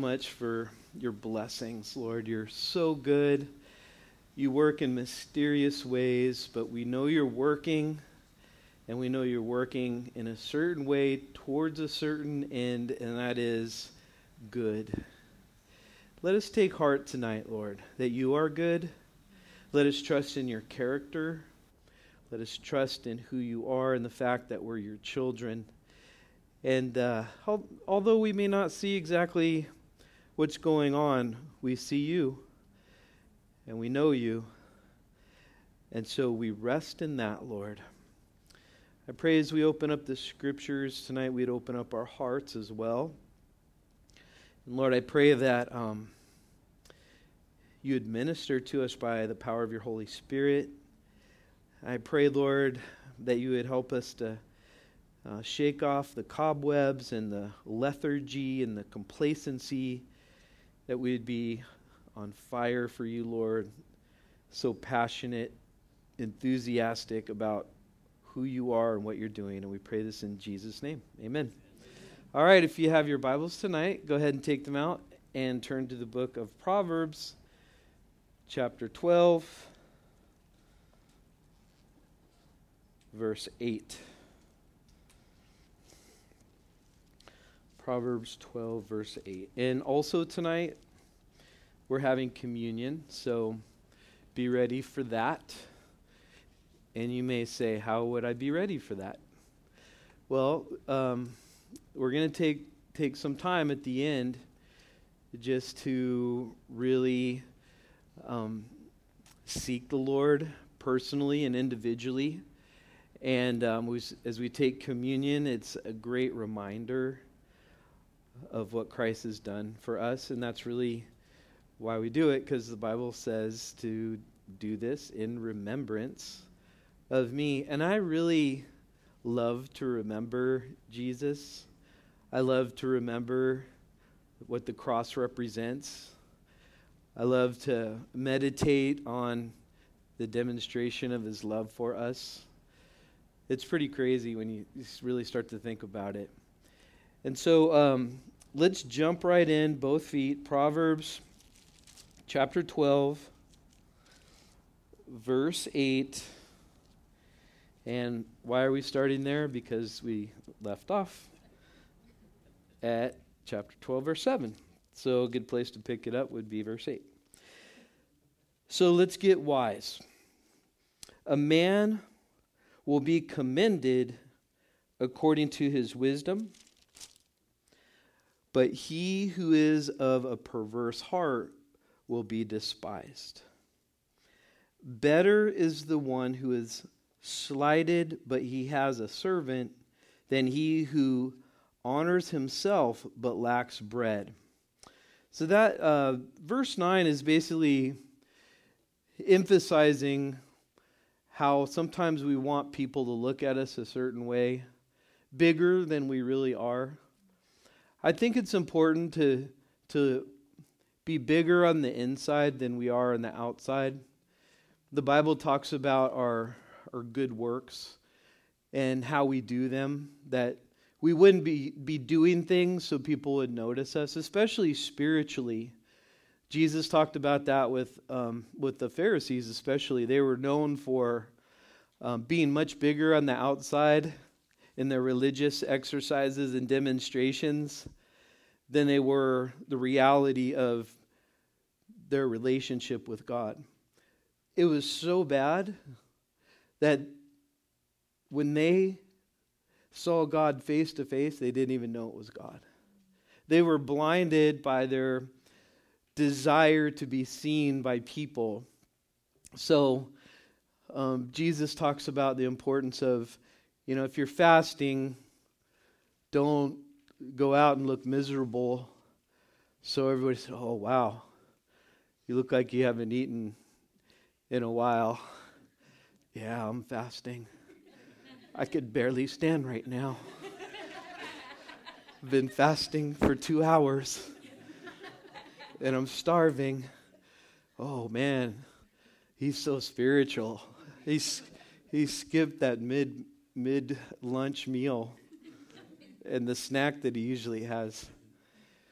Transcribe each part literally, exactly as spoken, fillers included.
much for your blessings, Lord. You're so good. You work in mysterious ways, but we know you're working, and we know you're working in a certain way towards a certain end, and that is good. Let us take heart tonight, Lord, that you are good. Let us trust in your character. Let us trust in who you are and the fact that we're your children. And uh, although we may not see exactly what's going on, we see you and we know you. And so we rest in that, Lord. I pray as we open up the scriptures tonight, we'd open up our hearts as well. And Lord, I pray that um, you would minister to us by the power of your Holy Spirit. I pray, Lord, that you would help us to Uh, shake off the cobwebs and the lethargy and the complacency, that we'd be on fire for you, Lord, so passionate, enthusiastic about who you are and what you're doing. And we pray this in Jesus' name. Amen. All right, if you have your Bibles tonight, go ahead and take them out and turn to the book of Proverbs, chapter twelve, verse eight. Proverbs twelve, verse eight. And also tonight, we're having communion, so be ready for that. And you may say, how would I be ready for that? Well, um, we're going to take take some time at the end just to really um, seek the Lord personally and individually. And um, we, as we take communion, it's a great reminder of what Christ has done for us, and that's really why we do it, because the Bible says to do this in remembrance of me. And I really love to remember Jesus. I love to remember what the cross represents. I love to meditate on the demonstration of his love for us. It's pretty crazy when you really start to think about it. And so um, let's jump right in, both feet. Proverbs chapter twelve, verse eight. And why are we starting there? Because we left off at chapter twelve, verse seven. So a good place to pick it up would be verse eight. So let's get wise. A man will be commended according to his wisdom, but he who is of a perverse heart will be despised. Better is the one who is slighted, but he has a servant, than he who honors himself, but lacks bread. So that uh, verse nine is basically emphasizing how sometimes we want people to look at us a certain way, bigger than we really are. I think it's important to to be bigger on the inside than we are on the outside. The Bible talks about our, our good works and how we do them, that we wouldn't be, be doing things so people would notice us, especially spiritually. Jesus talked about that with um, with the Pharisees especially. They were known for um, being much bigger on the outside in their religious exercises and demonstrations than they were the reality of their relationship with God. It was so bad that when they saw God face to face, they didn't even know it was God. They were blinded by their desire to be seen by people. So um, Jesus talks about the importance of, you know, if you're fasting, don't go out and look miserable. So everybody said, oh, wow, you look like you haven't eaten in a while. Yeah, I'm fasting. I could barely stand right now. I've been fasting for two hours. And I'm starving. Oh, man, he's so spiritual. He's he skipped that mid mid lunch meal and the snack that he usually has.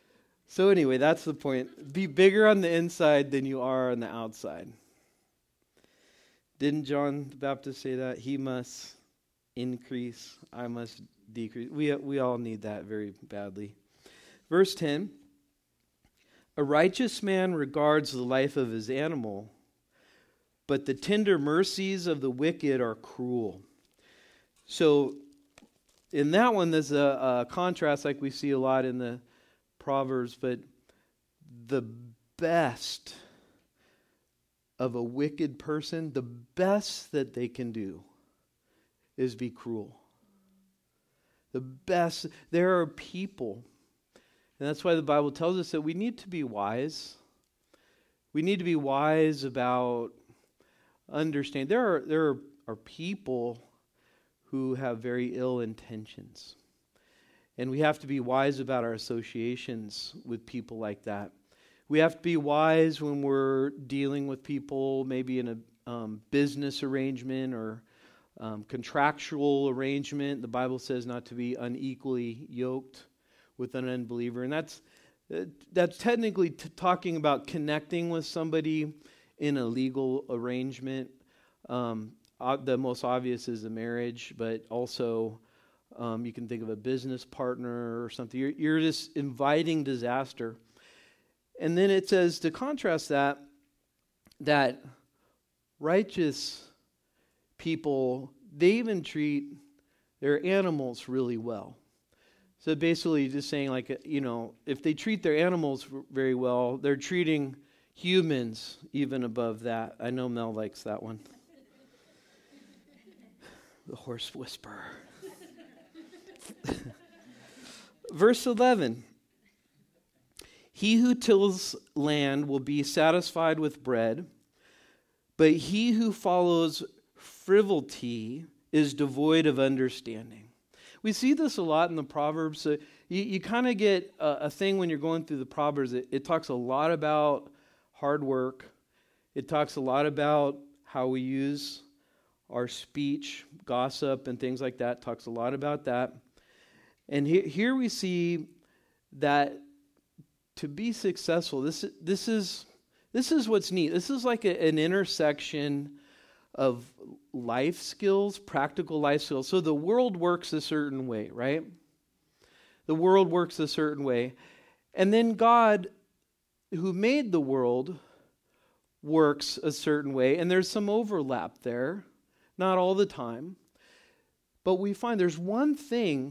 So anyway, that's the point. Be bigger on the inside than you are on the outside. Didn't John the Baptist say that? He must increase, I must decrease. We we all need that very badly. Verse ten. A righteous man regards the life of his animal, but the tender mercies of the wicked are cruel. So in that one, there's a, a contrast like we see a lot in the Proverbs, but the best of a wicked person, the best that they can do is be cruel. The best, there are people, and that's why the Bible tells us that we need to be wise. We need to be wise about understanding. There are, there are, are people who have very ill intentions. And we have to be wise about our associations with people like that. We have to be wise when we're dealing with people, maybe in a um, business arrangement or um, contractual arrangement. The Bible says not to be unequally yoked with an unbeliever. And that's uh, that's technically t- talking about connecting with somebody in a legal arrangement. Um, uh, the most obvious is a marriage, but also Um, you can think of a business partner or something. You're, you're just inviting disaster. And then it says, to contrast that, that righteous people, they even treat their animals really well. So basically just saying, like, you know, if they treat their animals very well, they're treating humans even above that. I know Mel likes that one. The horse whisperer. Verse eleven. He who tills land will be satisfied with bread, but he who follows frivolity is devoid of understanding. We see this a lot in the Proverbs. So you you kind of get a, a thing when you're going through the Proverbs. It, it talks a lot about hard work. It talks a lot about how we use our speech, gossip, and things like that. It talks a lot about that. And he, here we see that to be successful, this this is this is what's neat. This is like a, an intersection of life skills, practical life skills. So the world works a certain way, right? The world works a certain way. And then God, who made the world, works a certain way. And there's some overlap there, not all the time. But we find there's one thing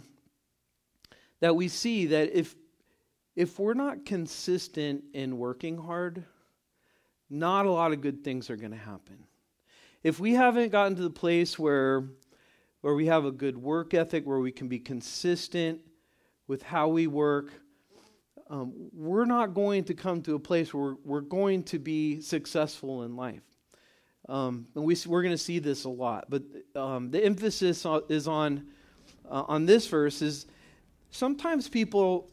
that we see, that if if we're not consistent in working hard, not a lot of good things are going to happen. If we haven't gotten to the place where where we have a good work ethic, where we can be consistent with how we work, um, we're not going to come to a place where we're going to be successful in life. Um, and we, we're going to see this a lot. But um, the emphasis is on uh, on this verse is, sometimes people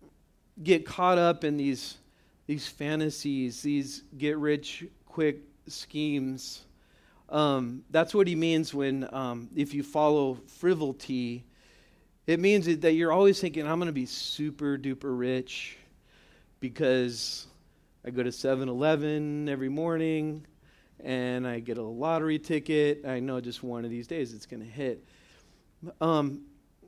get caught up in these these fantasies, these get-rich-quick schemes. Um, that's what he means when, um, if you follow frivolity, it means that you're always thinking, I'm going to be super-duper rich because I go to seven eleven every morning and I get a lottery ticket. I know just one of these days it's going to hit. Um,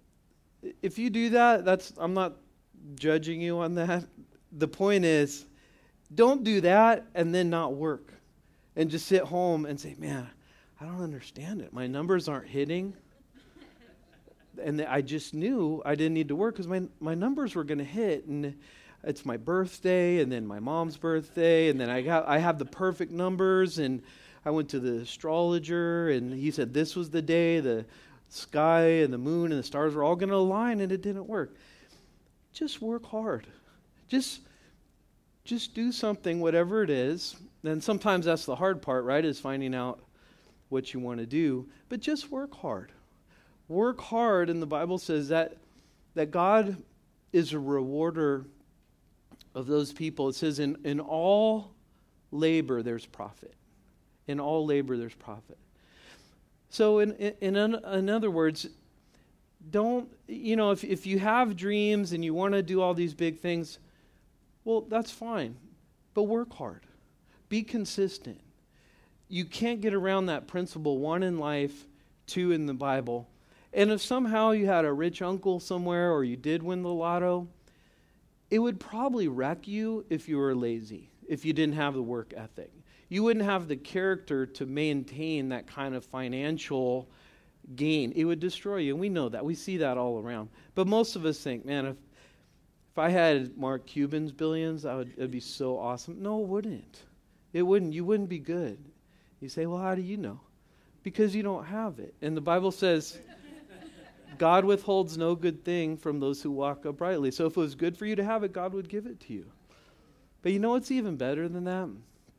if you do that, that's I'm not judging you on that. The point is, don't do that and then not work and just sit home and say, man, I don't understand it. My numbers aren't hitting. And I just knew I didn't need to work because my, my numbers were going to hit. And it's my birthday and then my mom's birthday. And then I got I have the perfect numbers. And I went to the astrologer and he said this was the day the sky and the moon and the stars were all going to align, and it didn't work. Just work hard. Just just do something, whatever it is. And sometimes that's the hard part, right, is finding out what you want to do. But just work hard. Work hard, and the Bible says that that God is a rewarder of those people. It says in, in all labor there's profit. In all labor there's profit. So in in, in, in other words, don't, you know, if, if you have dreams and you want to do all these big things, Well, that's fine, but work hard. Be consistent. You can't get around that principle, one in life, two in the Bible. And if somehow you had a rich uncle somewhere or you did win the lotto, it would probably wreck you if you were lazy, if you didn't have the work ethic. You wouldn't have the character to maintain that kind of financial gain. It would destroy you, and we know that. We see that all around. But most of us think, man, if if I had Mark Cuban's billions, I would, it'd be so awesome. No, it wouldn't. It wouldn't. You wouldn't be good. You say, well, how do you know? Because you don't have it. And the Bible says, God withholds no good thing from those who walk uprightly. So if it was good for you to have it, God would give it to you. But you know what's even better than that?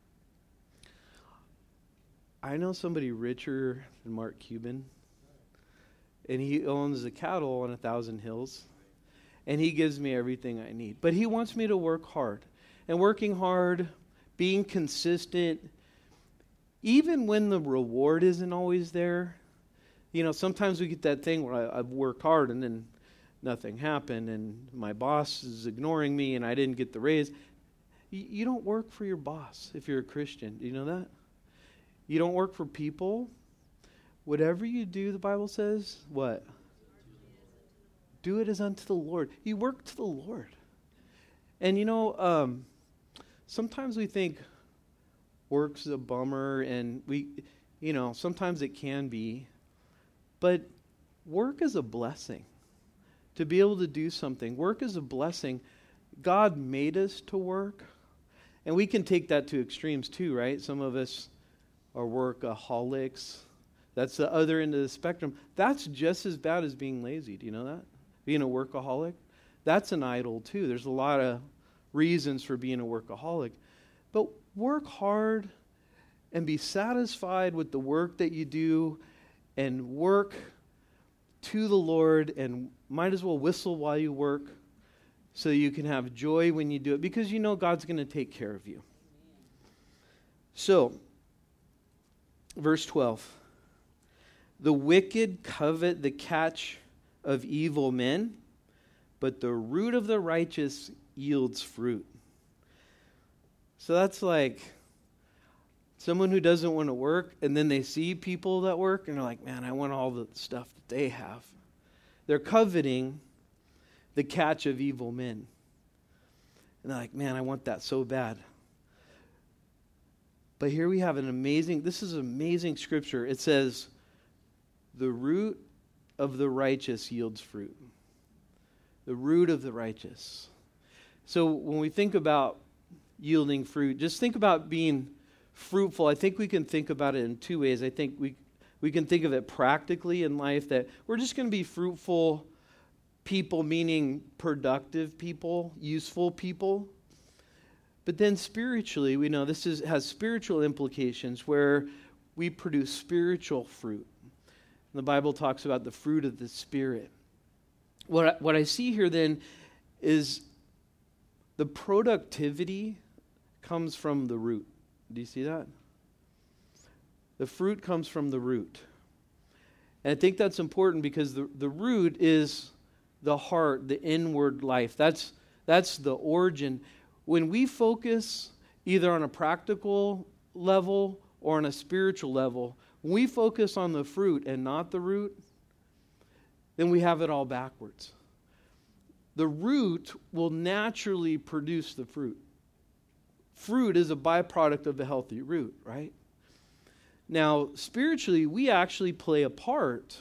I know somebody richer than Mark Cuban, and he owns the cattle on a thousand hills, and he gives me everything I need. But he wants me to work hard. And working hard, being consistent, even when the reward isn't always there. You know, sometimes we get that thing where I, I work hard and then nothing happened and my boss is ignoring me and I didn't get the raise. You, you don't work for your boss if you're a Christian. Do you know that? You don't work for people. Whatever you do, the Bible says, what? Do it as unto the Lord. You work to the Lord. And you know, um, sometimes we think work's a bummer and we, you know, sometimes it can be. But work is a blessing. To be able to do something. Work is a blessing. God made us to work. And we can take that to extremes too, right? Some of us are workaholics. That's the other end of the spectrum. That's just as bad as being lazy. Do you know that? Being a workaholic. That's an idol too. There's a lot of reasons for being a workaholic. But work hard and be satisfied with the work that you do and work to the Lord and might as well whistle while you work so you can have joy when you do it because you know God's going to take care of you. So, verse twelve. The wicked covet the catch of evil men, but the root of the righteous yields fruit. So that's like someone who doesn't want to work, and then they see people that work, and they're like, man, I want all the stuff that they have. They're coveting the catch of evil men. And they're like, man, I want that so bad. But here we have an amazing, this is amazing scripture. It says, the root of the righteous yields fruit. The root of the righteous. So when we think about yielding fruit, just think about being fruitful. I think we can think about it in two ways. I think we we can think of it practically in life that we're just going to be fruitful people, meaning productive people, useful people. But then spiritually, we know this is, has spiritual implications where we produce spiritual fruit. And the Bible talks about the fruit of the Spirit. What I, what I see here then is the productivity comes from the root. Do you see that? The fruit comes from the root. And I think that's important because the, the root is the heart, the inward life. That's, that's the origin. When we focus either on a practical level or on a spiritual level, when we focus on the fruit and not the root, then we have it all backwards. The root will naturally produce the fruit. Fruit is a byproduct of a healthy root, right? Now, spiritually, we actually play a part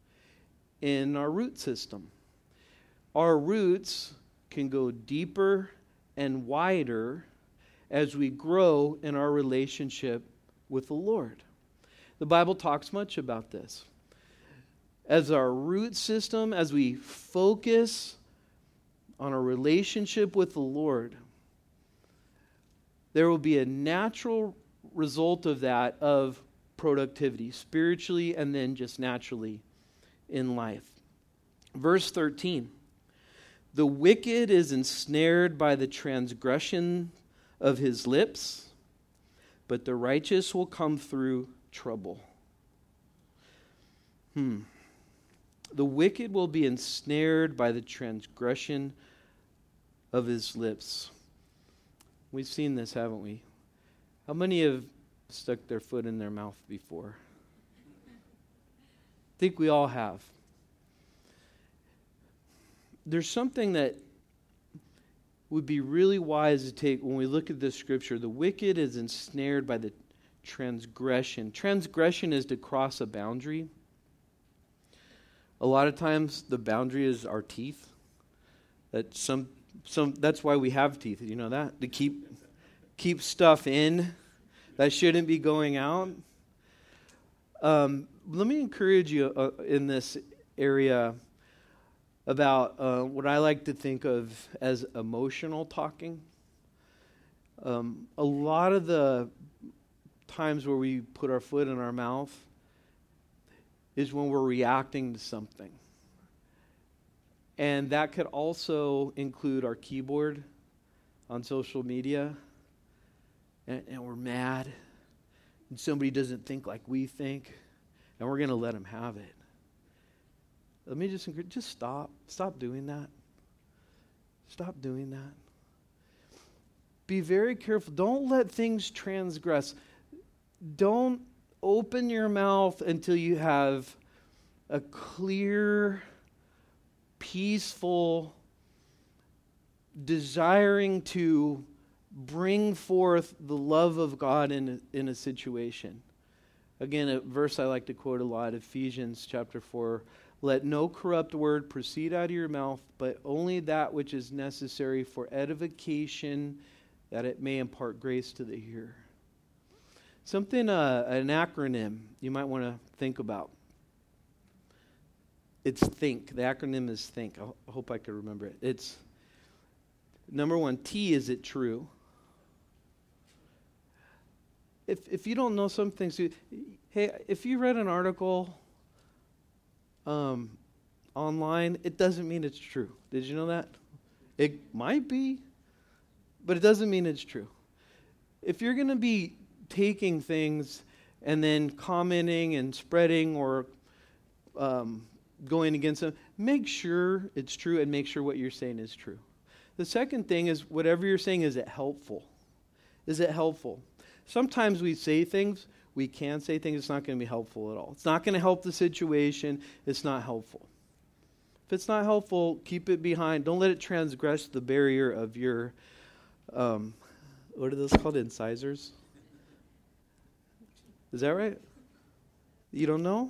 in our root system. Our roots can go deeper and wider as we grow in our relationship with the Lord. The Bible talks much about this. As our root system, as we focus on our relationship with the Lord, there will be a natural result of that of productivity, spiritually and then just naturally in life. Verse thirteen, the wicked is ensnared by the transgression of his lips, but the righteous will come through trouble. Hmm. The wicked will be ensnared by the transgression of his lips. We've seen this, haven't we? How many have stuck their foot in their mouth before? I think we all have. There's something that would be really wise to take when we look at this scripture. The wicked is ensnared by the transgression. Transgression is to cross a boundary. A lot of times the boundary is our teeth. That some some that's why we have teeth, you know that? To keep keep stuff in that shouldn't be going out. Um, let me encourage you uh, in this area about uh, what I like to think of as emotional talking. Um, a lot of the times where we put our foot in our mouth is when we're reacting to something. And that could also include our keyboard on social media. And, and we're mad. And somebody doesn't think like we think. And we're going to let them have it. Let me just encourage, just stop. Stop doing that. Stop doing that. Be very careful. Don't let things transgress. Don't open your mouth until you have a clear, peaceful, desiring to bring forth the love of God in a, in a situation. Again, a verse I like to quote a lot, Ephesians chapter four. Let no corrupt word proceed out of your mouth, but only that which is necessary for edification, that it may impart grace to the hearer. Something, uh, an acronym you might want to think about. It's THINK. The acronym is THINK. I hope I can remember it. It's, number one, T, is it true? If if you don't know some things, hey, if you read an article um, online, it doesn't mean it's true. Did you know that? It might be, but it doesn't mean it's true. If you're going to be taking things and then commenting and spreading or um, going against them, make sure it's true and make sure what you're saying is true. The second thing is, whatever you're saying, is it helpful? Is it helpful? Sometimes we say things, we can say things, it's not going to be helpful at all. It's not going to help the situation, it's not helpful. If it's not helpful, keep it behind. Don't let it transgress the barrier of your, um, what are those called, incisors? Is that right? You don't know?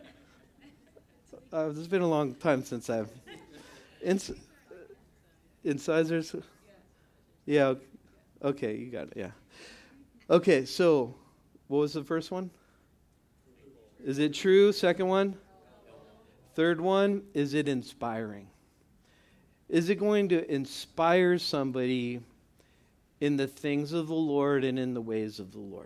Uh, it's been a long time since I've... Ins- incisors? Yeah, okay, you got it, yeah. Okay, so what was the first one? Is it true? Second one? Third one, is it inspiring? Is it going to inspire somebody in the things of the Lord and in the ways of the Lord?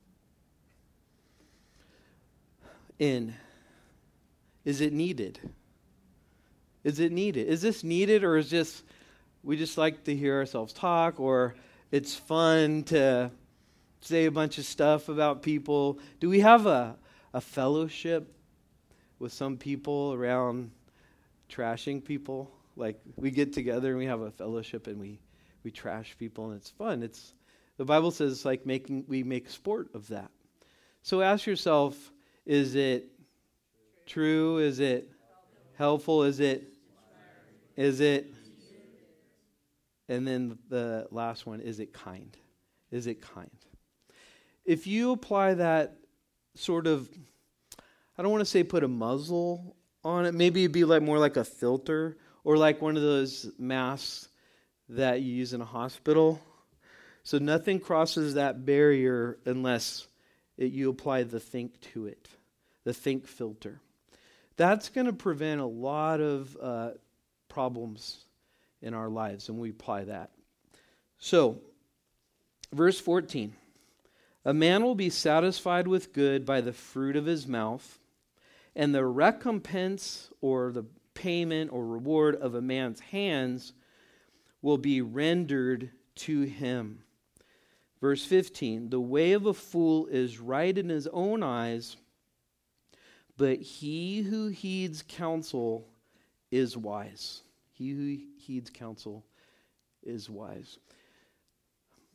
In, is it needed? Is it needed? Is this needed, or is just we just like to hear ourselves talk, or it's fun to say a bunch of stuff about people? Do we have a, a fellowship with some people around trashing people? Like, we get together and we have a fellowship and we, we trash people, and it's fun. It's the Bible says it's like making we make sport of that. So ask yourself, is it true? Is it helpful? Is it is it and then the last one, is it kind? Is it kind? If you apply that sort of, I don't want to say put a muzzle on it. Maybe it'd be like more like a filter, or like one of those masks that you use in a hospital. So nothing crosses that barrier unless it, you apply the think to it, the think filter. That's going to prevent a lot of uh, problems in our lives, and we apply that. So, verse fourteen. A man will be satisfied with good by the fruit of his mouth, and the recompense or the payment or reward of a man's hands will be rendered to him. Verse fifteen, the way of a fool is right in his own eyes, but he who heeds counsel is wise. He who heeds counsel is wise.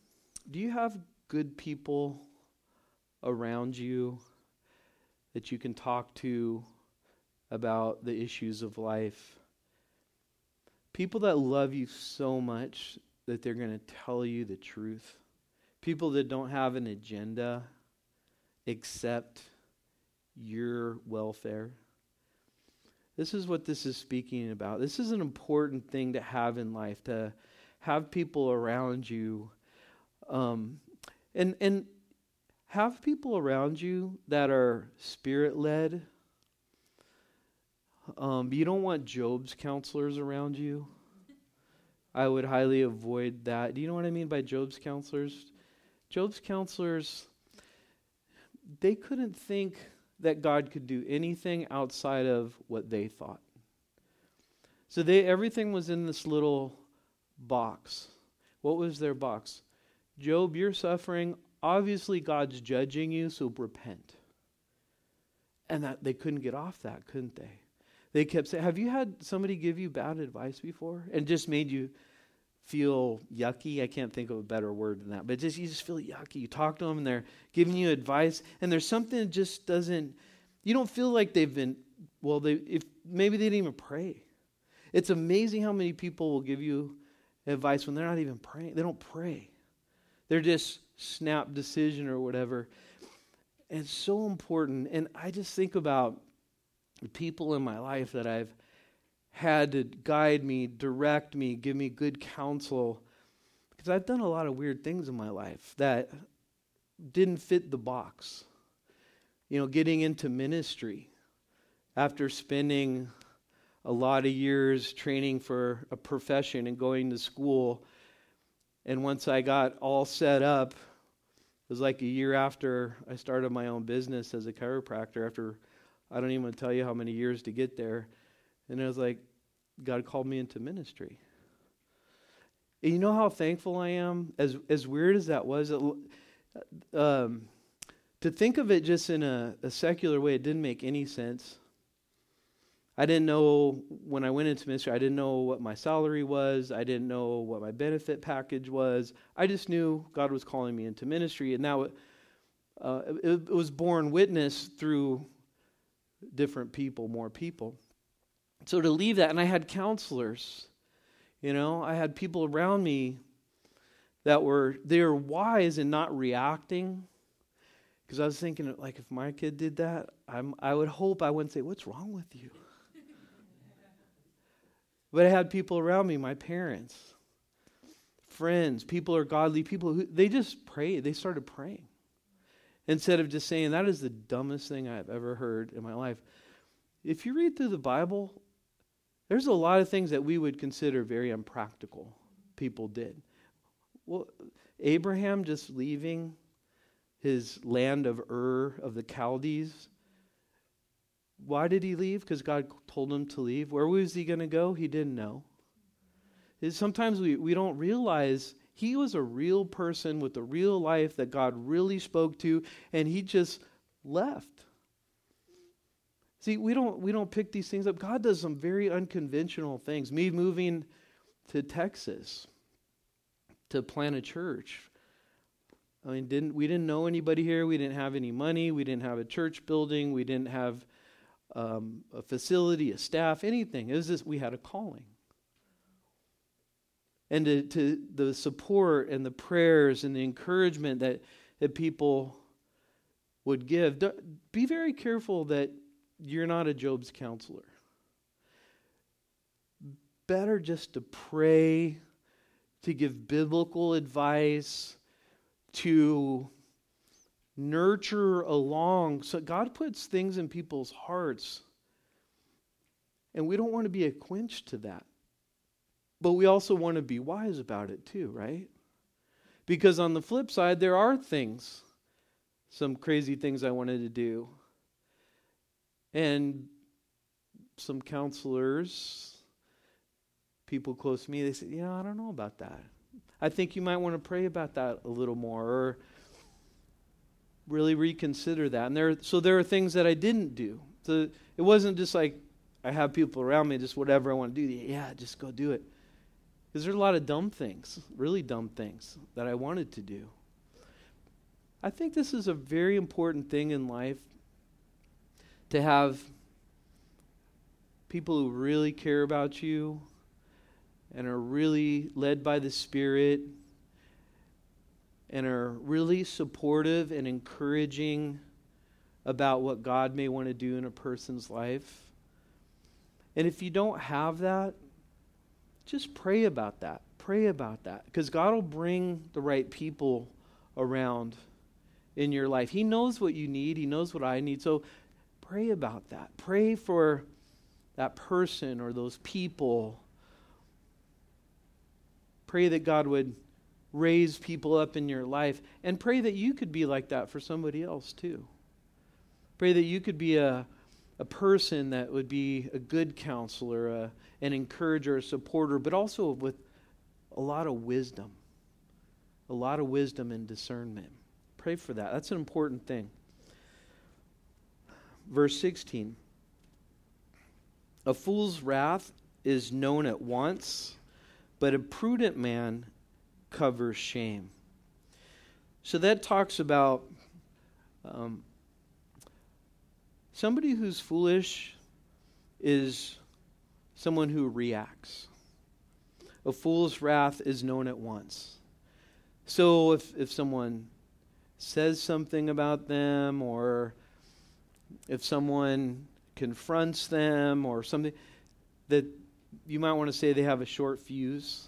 do you have good people around you that you can talk to about the issues of life? People that love you so much that they're going to tell you the truth. People that don't have an agenda except your welfare. This is what this is speaking about. This is an important thing to have in life, to have people around you. Um, and, and have people around you that are spirit-led. Um, you don't want Job's counselors around you. I would highly avoid that. Do you know what I mean by Job's counselors? Job's counselors, they couldn't think that God could do anything outside of what they thought. So they everything was in this little box. What was their box? Job, you're suffering. Obviously, God's judging you, so repent. And that they couldn't get off that, couldn't they? They kept saying, have you had somebody give you bad advice before? And just made you feel yucky? I can't think of a better word than that. But just you just feel yucky. You talk to them and they're giving you advice. And there's something that just doesn't, you don't feel like they've been, well, they if maybe they didn't even pray. It's amazing how many people will give you advice when they're not even praying. They don't pray. They're just snap decision or whatever. And it's so important. And I just think about the people in my life that I've had to guide me, direct me, give me good counsel. Because I've done a lot of weird things in my life that didn't fit the box. You know, getting into ministry after spending a lot of years training for a profession and going to school. And once I got all set up, it was like a year after I started my own business as a chiropractor, after I don't even want to tell you how many years to get there. And it was like, God called me into ministry. And you know how thankful I am? As as weird as that was, it, um, to think of it just in a, a secular way, it didn't make any sense. I didn't know, when I went into ministry, I didn't know what my salary was. I didn't know what my benefit package was. I just knew God was calling me into ministry. And now uh, it, it was born witness through different people, more people. So to leave that, and I had counselors, you know, I had people around me that were, they were wise in not reacting. Because I was thinking, like, if my kid did that, I'm, I would hope I wouldn't say, what's wrong with you? But I had people around me, my parents, friends, people are godly people, who they just prayed. They started praying. Instead of just saying, that is the dumbest thing I've ever heard in my life. If you read through the Bible, there's a lot of things that we would consider very unpractical people did. Well, Abraham just leaving his land of Ur of the Chaldees. Why did he leave? Because God told him to leave. Where was he going to go? He didn't know. Sometimes we, we don't realize he was a real person with a real life that God really spoke to, and he just left. See, we don't we don't pick these things up. God does some very unconventional things. Me moving to Texas to plant a church. I mean, didn't we didn't know anybody here. We didn't have any money. We didn't have a church building. We didn't have um, a facility, a staff, anything. It was just we had a calling. And to, to the support and the prayers and the encouragement that, that people would give. Be very careful that you're not a Job's counselor. Better just to pray, to give biblical advice, to nurture along. So God puts things in people's hearts, and we don't want to be a quench to that. But we also want to be wise about it too, right? Because on the flip side, there are things, some crazy things I wanted to do. And some counselors, people close to me, they say, yeah, I don't know about that. I think you might want to pray about that a little more, or really reconsider that. And there, so there are things that I didn't do. So it wasn't just like I have people around me, just whatever I want to do. Yeah, just go do it. Because there's a lot of dumb things, really dumb things that I wanted to do. I think this is a very important thing in life, to have people who really care about you and are really led by the Spirit and are really supportive and encouraging about what God may want to do in a person's life. And if you don't have that, just pray about that. Pray about that. Because God will bring the right people around in your life. He knows what you need. He knows what I need. So pray about that. Pray for that person or those people. Pray that God would raise people up in your life. And pray that you could be like that for somebody else too. Pray that you could be a a person that would be a good counselor, a, an encourager, a supporter, but also with a lot of wisdom. A lot of wisdom and discernment. Pray for that. That's an important thing. Verse sixteen. A fool's wrath is known at once, but a prudent man covers shame. So that talks about um, somebody who's foolish is someone who reacts. A fool's wrath is known at once. So if, if someone says something about them, or if someone confronts them or something, that you might want to say they have a short fuse.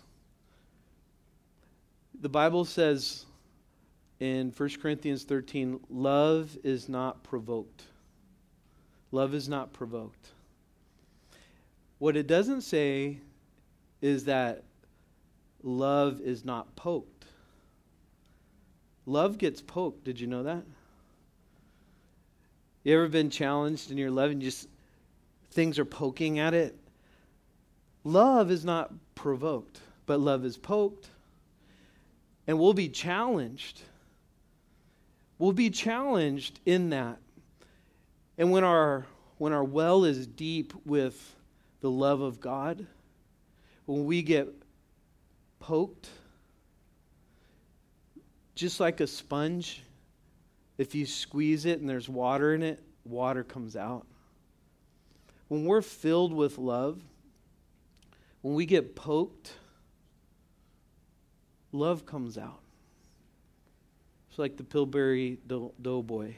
The Bible says in First Corinthians thirteen, love is not provoked. Love is not provoked. What it doesn't say is that love is not poked. Love gets poked. Did you know that? You ever been challenged in your love and just things are poking at it? Love is not provoked, but love is poked. And we'll be challenged. We'll be challenged in that. And when our when our well is deep with the love of God, when we get poked, just like a sponge, if you squeeze it and there's water in it, water comes out. When we're filled with love, when we get poked, love comes out. It's like the Pillsbury dough- Doughboy.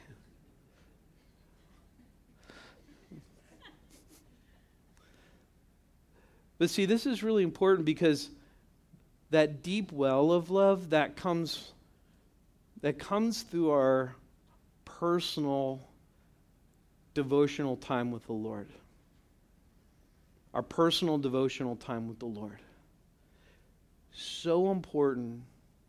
But see, this is really important because that deep well of love that comes that comes through our personal devotional time with the Lord. Our personal devotional time with the Lord. So important,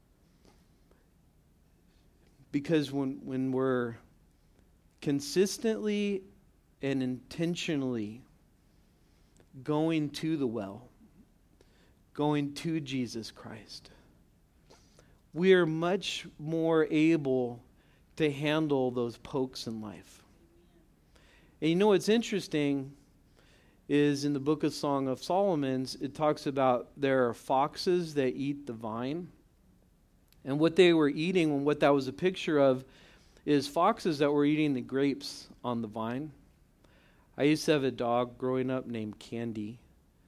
because when when we're consistently and intentionally going to the well, going to Jesus Christ, we are much more able to handle those pokes in life. And you know what's interesting is in the book of Song of Solomon's, it talks about there are foxes that eat the vine. And what they were eating, and what that was a picture of, is foxes that were eating the grapes on the vine. I used to have a dog growing up named Candy.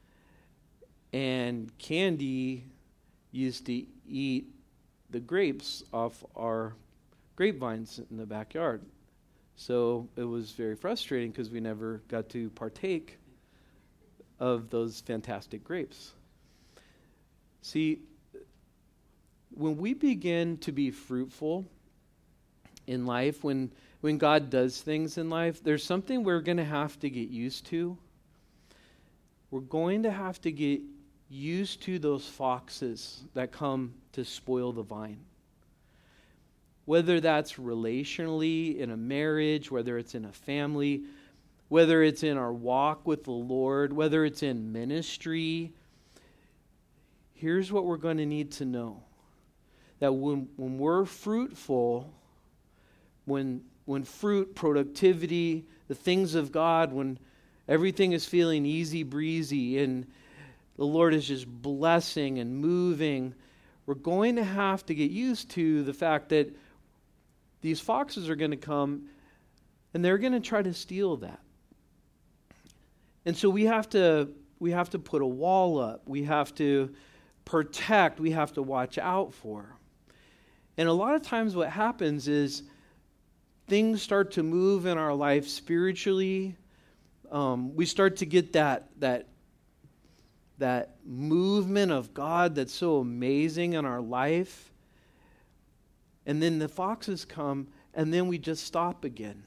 And Candy used to eat the grapes off our grapevines in the backyard. So it was very frustrating because we never got to partake of those fantastic grapes. See, when we begin to be fruitful in life, when when God does things in life, there's something we're going to have to get used to. We're going to have to get used to those foxes that come to spoil the vine. Whether that's relationally, in a marriage, whether it's in a family, whether it's in our walk with the Lord, whether it's in ministry, here's what we're going to need to know. That when, when we're fruitful, when when fruit, productivity, the things of God, when everything is feeling easy breezy and the Lord is just blessing and moving, we're going to have to get used to the fact that these foxes are going to come and they're going to try to steal that. And so we have to we have to put a wall up. We have to protect. We have to watch out for. And a lot of times what happens is things start to move in our life spiritually. Um, we start to get that that that movement of God that's so amazing in our life. And then the foxes come, and then we just stop again.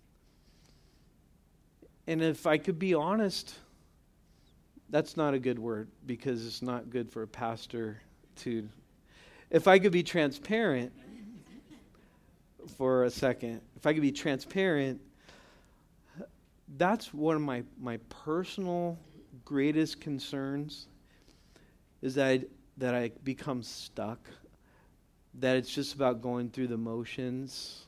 And if I could be honest, that's not a good word, because it's not good for a pastor to... If I could be transparent for a second, if I could be transparent, that's one of my, my personal greatest concerns, is that I, that I become stuck, that it's just about going through the motions,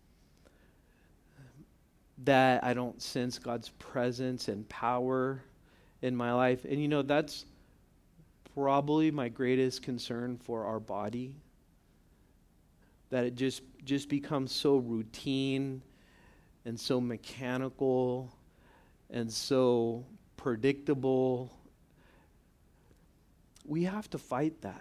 that I don't sense God's presence and power in my life. And you know, that's probably my greatest concern for our body, that it just just becomes so routine and so mechanical and so predictable. We have to fight that.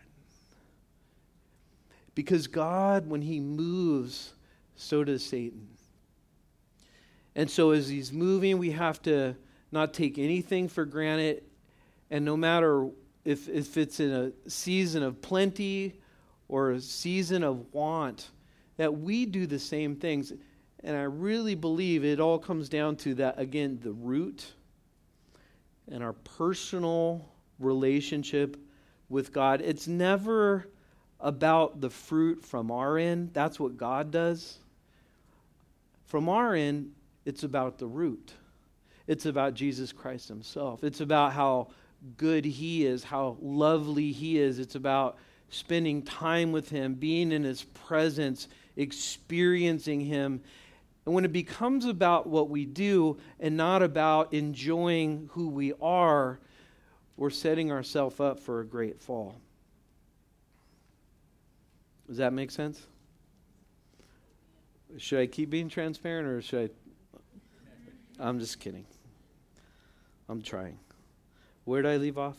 Because God, when He moves, so does Satan. And so as He's moving, we have to not take anything for granted. And no matter if, if it's in a season of plenty or a season of want, that we do the same things. And I really believe it all comes down to that, again, the root and our personal relationship with God. It's never about the fruit from our end. That's what God does. From our end, it's about the root. It's about Jesus Christ Himself. It's about how good He is, how lovely He is. It's about spending time with Him, being in His presence, experiencing Him. And when it becomes about what we do and not about enjoying who we are, we're setting ourselves up for a great fall. Does that make sense? Should I keep being transparent, or should I? I'm just kidding. I'm trying. Where did I leave off?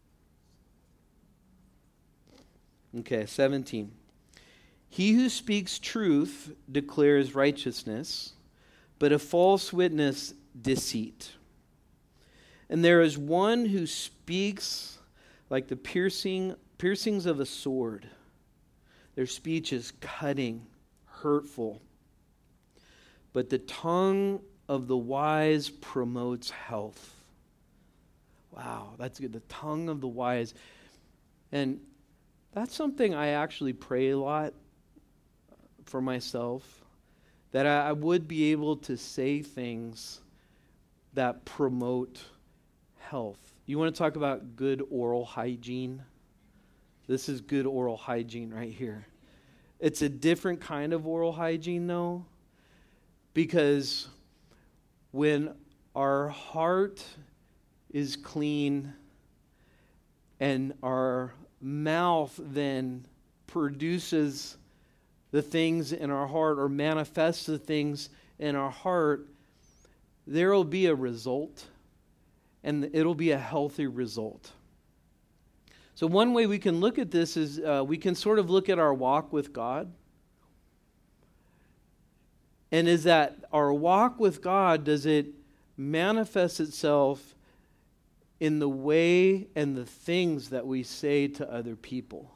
Okay, seventeen. He who speaks truth declares righteousness, but a false witness deceit. And there is one who speaks like the piercing piercings of a sword. Their speech is cutting, hurtful. But the tongue of the wise promotes health. Wow, that's good. The tongue of the wise. And that's something I actually pray a lot for myself, that I, I would be able to say things that promote health. You want to talk about good oral hygiene? This is good oral hygiene right here. It's a different kind of oral hygiene, though, because when our heart is clean and our mouth then produces the things in our heart or manifests the things in our heart, there will be a result, and it'll be a healthy result. So one way we can look at this is uh, we can sort of look at our walk with God. And is that our walk with God, does it manifest itself in the way and the things that we say to other people?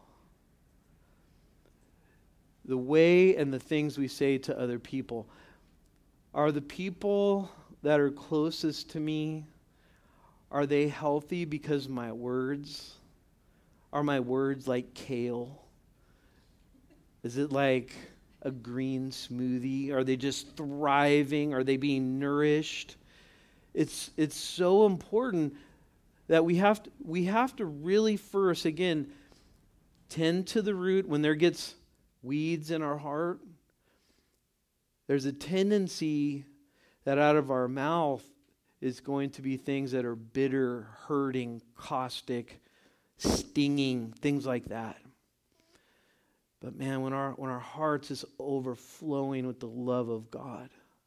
The way and the things we say to other people. Are the people that are closest to me, are they healthy because of my words? Are my words like kale? Is it like a green smoothie? Are they just thriving? Are they being nourished? It's it's so important that we have to, we have to really first, again, tend to the root. When there gets weeds in our heart, there's a tendency that out of our mouth is going to be things that are bitter, hurting, caustic, stinging, things like that. But man, when our when our hearts is overflowing with the love of God,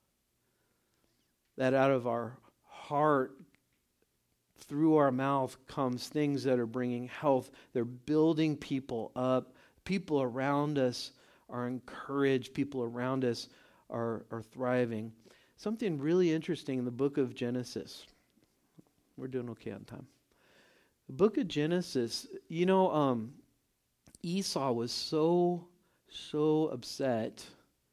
that out of our heart, through our mouth comes things that are bringing health. They're building people up. People around us are encouraged. People around us are, are thriving. Something really interesting in the book of Genesis. We're doing okay on time. The book of Genesis, you know, um, Esau was so, so upset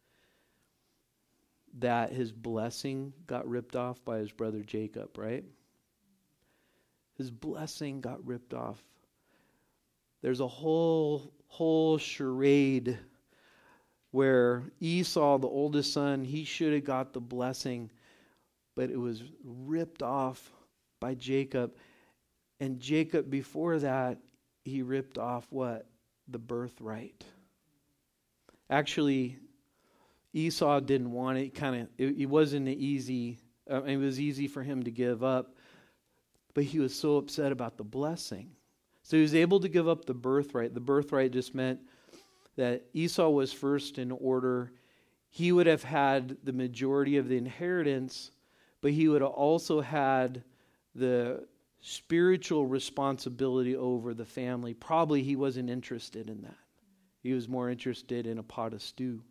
that his blessing got ripped off by his brother Jacob, right? His blessing got ripped off. There's a whole, whole charade where Esau, the oldest son, he should have got the blessing, but it was ripped off by Jacob. And Jacob, before that, he ripped off what? The birthright. Actually, Esau didn't want it. Kind of, it, it wasn't easy. Uh, it was easy for him to give up, but he was so upset about the blessing. So he was able to give up the birthright. The birthright just meant that Esau was first in order. He would have had the majority of the inheritance, but he would have also had the spiritual responsibility over the family. Probably he wasn't interested in that. He was more interested in a pot of stew.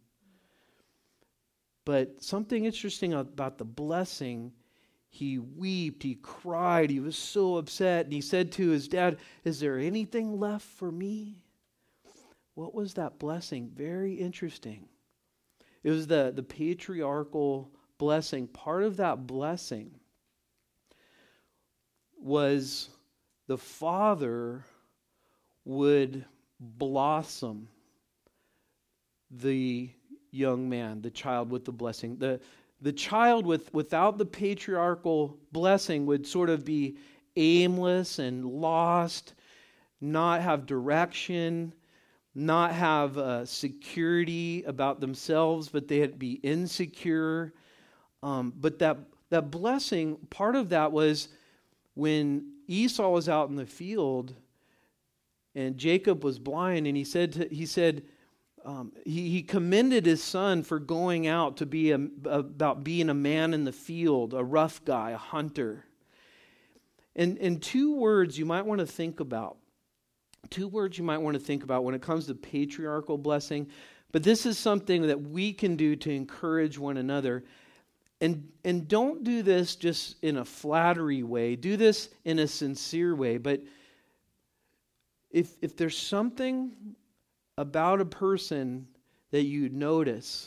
But something interesting about the blessing, he wept, he cried, he was so upset, and he said to his dad, "Is there anything left for me?" What was that blessing? Very interesting. It was the, the patriarchal blessing. Part of that blessing was the father would blossom the young man, the child with the blessing. The, the child with without the patriarchal blessing would sort of be aimless and lost, not have direction, not have uh, security about themselves, but they'd be insecure. Um, but that that blessing, part of that was when Esau was out in the field and Jacob was blind, and he said to, he said um, he, he commended his son for going out to be a, about being a man in the field, a rough guy, a hunter. And and two words you might want to think about. Two words you might want to think about when it comes to patriarchal blessing. But this is something that we can do to encourage one another. And and don't do this just in a flattery way. Do this in a sincere way. But if if there's something about a person that you notice,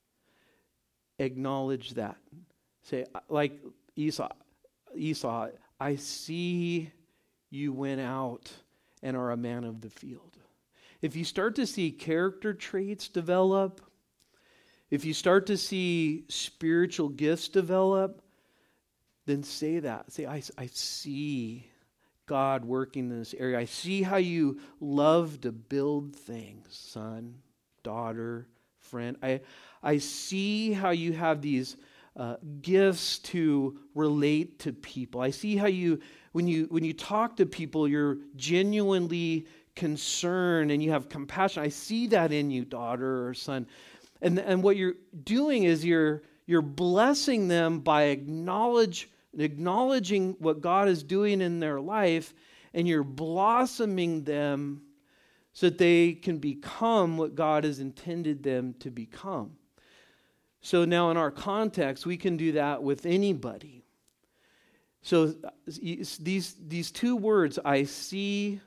acknowledge that. Say, like Esau, Esau, I see you went out and are a man of the field. If you start to see character traits develop, if you start to see spiritual gifts develop, then say that. Say, I, I see God working in this area. I see how you love to build things, son, daughter, friend. I, I see how you have these uh, gifts to relate to people. I see how you, when you when you talk to people, you're genuinely concerned and you have compassion. I see that in you, daughter or son. And and what you're doing is you're you're blessing them by acknowledge acknowledging what God is doing in their life, and you're blossoming them so that they can become what God has intended them to become. So now in our context, we can do that with anybody. So these these two words, I see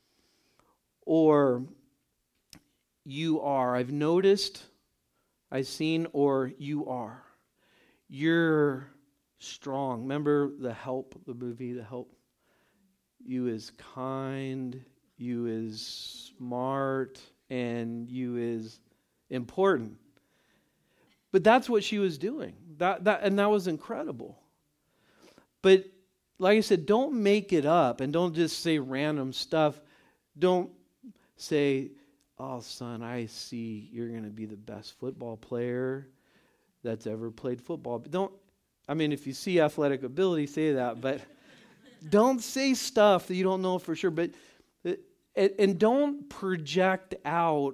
or you are, I've noticed, I've seen, or you are. You're strong. Remember The Help, the movie The Help? You is kind, you is smart, and you is important. But that's what she was doing. That that and that was incredible. But like I said, don't make it up and don't just say random stuff. Don't say, "Oh, son, I see you're going to be the best football player that's ever played football." But don't I mean, if you see athletic ability, say that, but don't say stuff that you don't know for sure. But and don't project out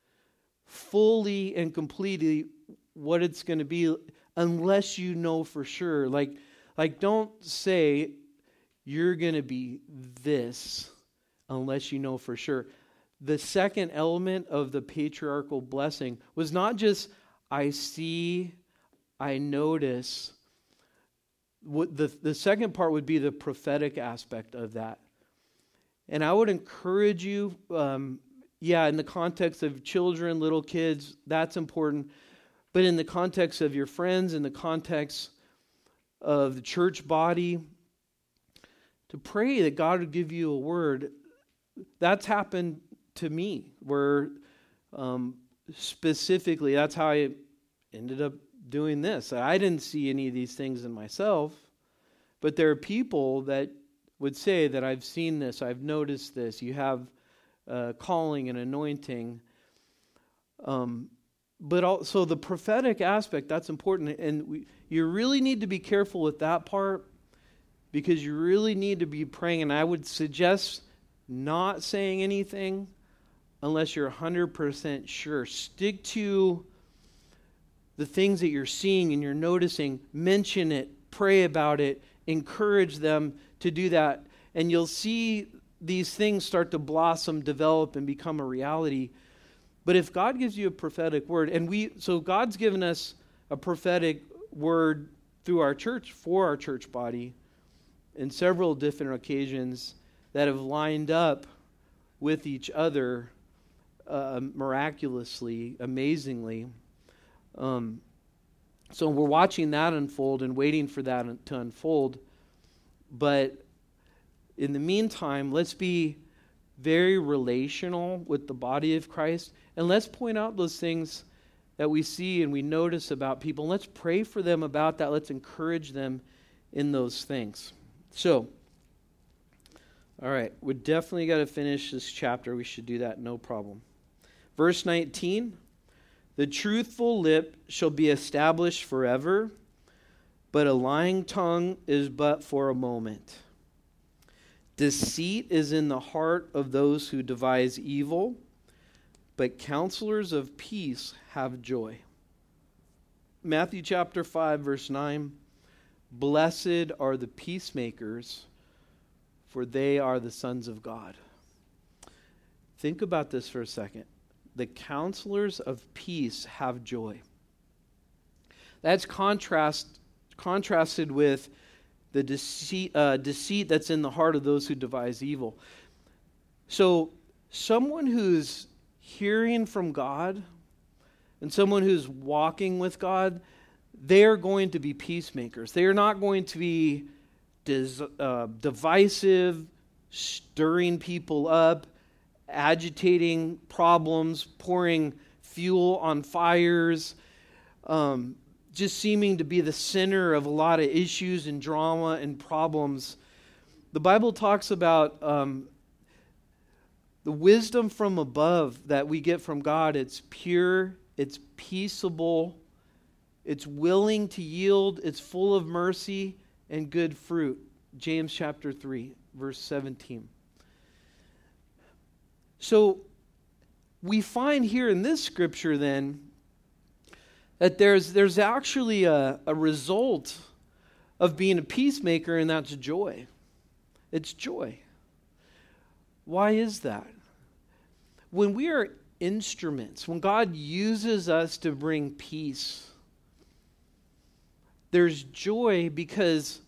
fully and completely what it's going to be unless you know for sure. Like, like don't say you're going to be this unless you know for sure. The second element of the patriarchal blessing was not just I see, I notice. What the, the second part would be the prophetic aspect of that. And I would encourage you, um, yeah, in the context of children, little kids, that's important. But in the context of your friends, in the context of the church body, to pray that God would give you a word. That's happened to me, where um, specifically, that's how I ended up doing this. I didn't see any of these things in myself, but there are people that would say that I've seen this, I've noticed this, you have uh, calling and anointing. Um, but also the prophetic aspect, that's important. And we, you really need to be careful with that part, because you really need to be praying. And I would suggest not saying anything unless you're one hundred percent sure. Stick to the things that you're seeing and you're noticing. Mention it, pray about it, encourage them to do that. And you'll see these things start to blossom, develop, and become a reality. But if God gives you a prophetic word, and we, so God's given us a prophetic word through our church, for our church body, in several different occasions that have lined up with each other uh, miraculously, amazingly. Um, so we're watching that unfold and waiting for that to unfold. But in the meantime, let's be very relational with the body of Christ. And let's point out those things that we see and we notice about people. And let's pray for them about that. Let's encourage them in those things. So, all right, we definitely got to finish this chapter. We should do that, no problem. Verse nineteen, the truthful lip shall be established forever, but a lying tongue is but for a moment. Deceit is in the heart of those who devise evil, but counselors of peace have joy. Matthew chapter five, verse nine, blessed are the peacemakers, for they are the sons of God. Think about this for a second. The counselors of peace have joy. That's contrast contrasted with the deceit, uh, deceit that's in the heart of those who devise evil. So someone who's hearing from God and someone who's walking with God, they're going to be peacemakers. They are not going to be dis, uh, divisive, stirring people up, agitating problems, pouring fuel on fires, um, just seeming to be the center of a lot of issues and drama and problems. The Bible talks about um, the wisdom from above that we get from God. It's pure, it's peaceable, it's willing to yield, it's full of mercy and good fruit. James chapter three, verse seventeen. So we find here in this scripture then that there's there's actually a, a result of being a peacemaker, and that's joy. It's joy. Why is that? When we are instruments, when God uses us to bring peace, there's joy, because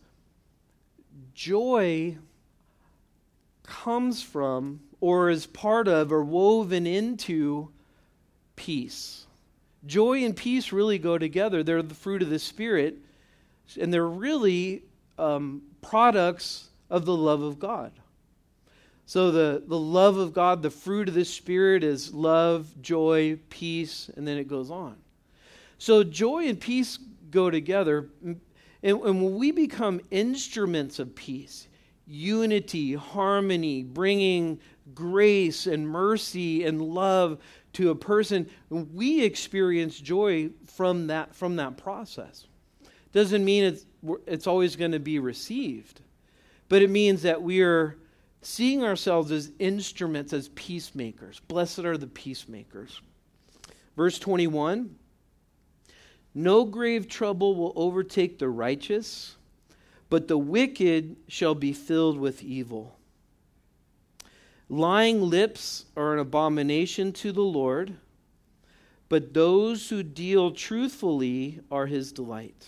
joy comes from or is part of or woven into peace. Joy and peace really go together. They're the fruit of the Spirit, and they're really um, products of the love of God. So the, the love of God, the fruit of the Spirit is love, joy, peace, and then it goes on. So joy and peace go together, and, and when we become instruments of peace, unity, harmony, bringing grace and mercy and love to a person, we experience joy from that from that process. Doesn't mean it's, it's always going to be received. But it means that we are seeing ourselves as instruments, as peacemakers. Blessed are the peacemakers. Verse twenty-one, no grave trouble will overtake the righteous, but the wicked shall be filled with evil. Lying lips are an abomination to the Lord, but those who deal truthfully are his delight.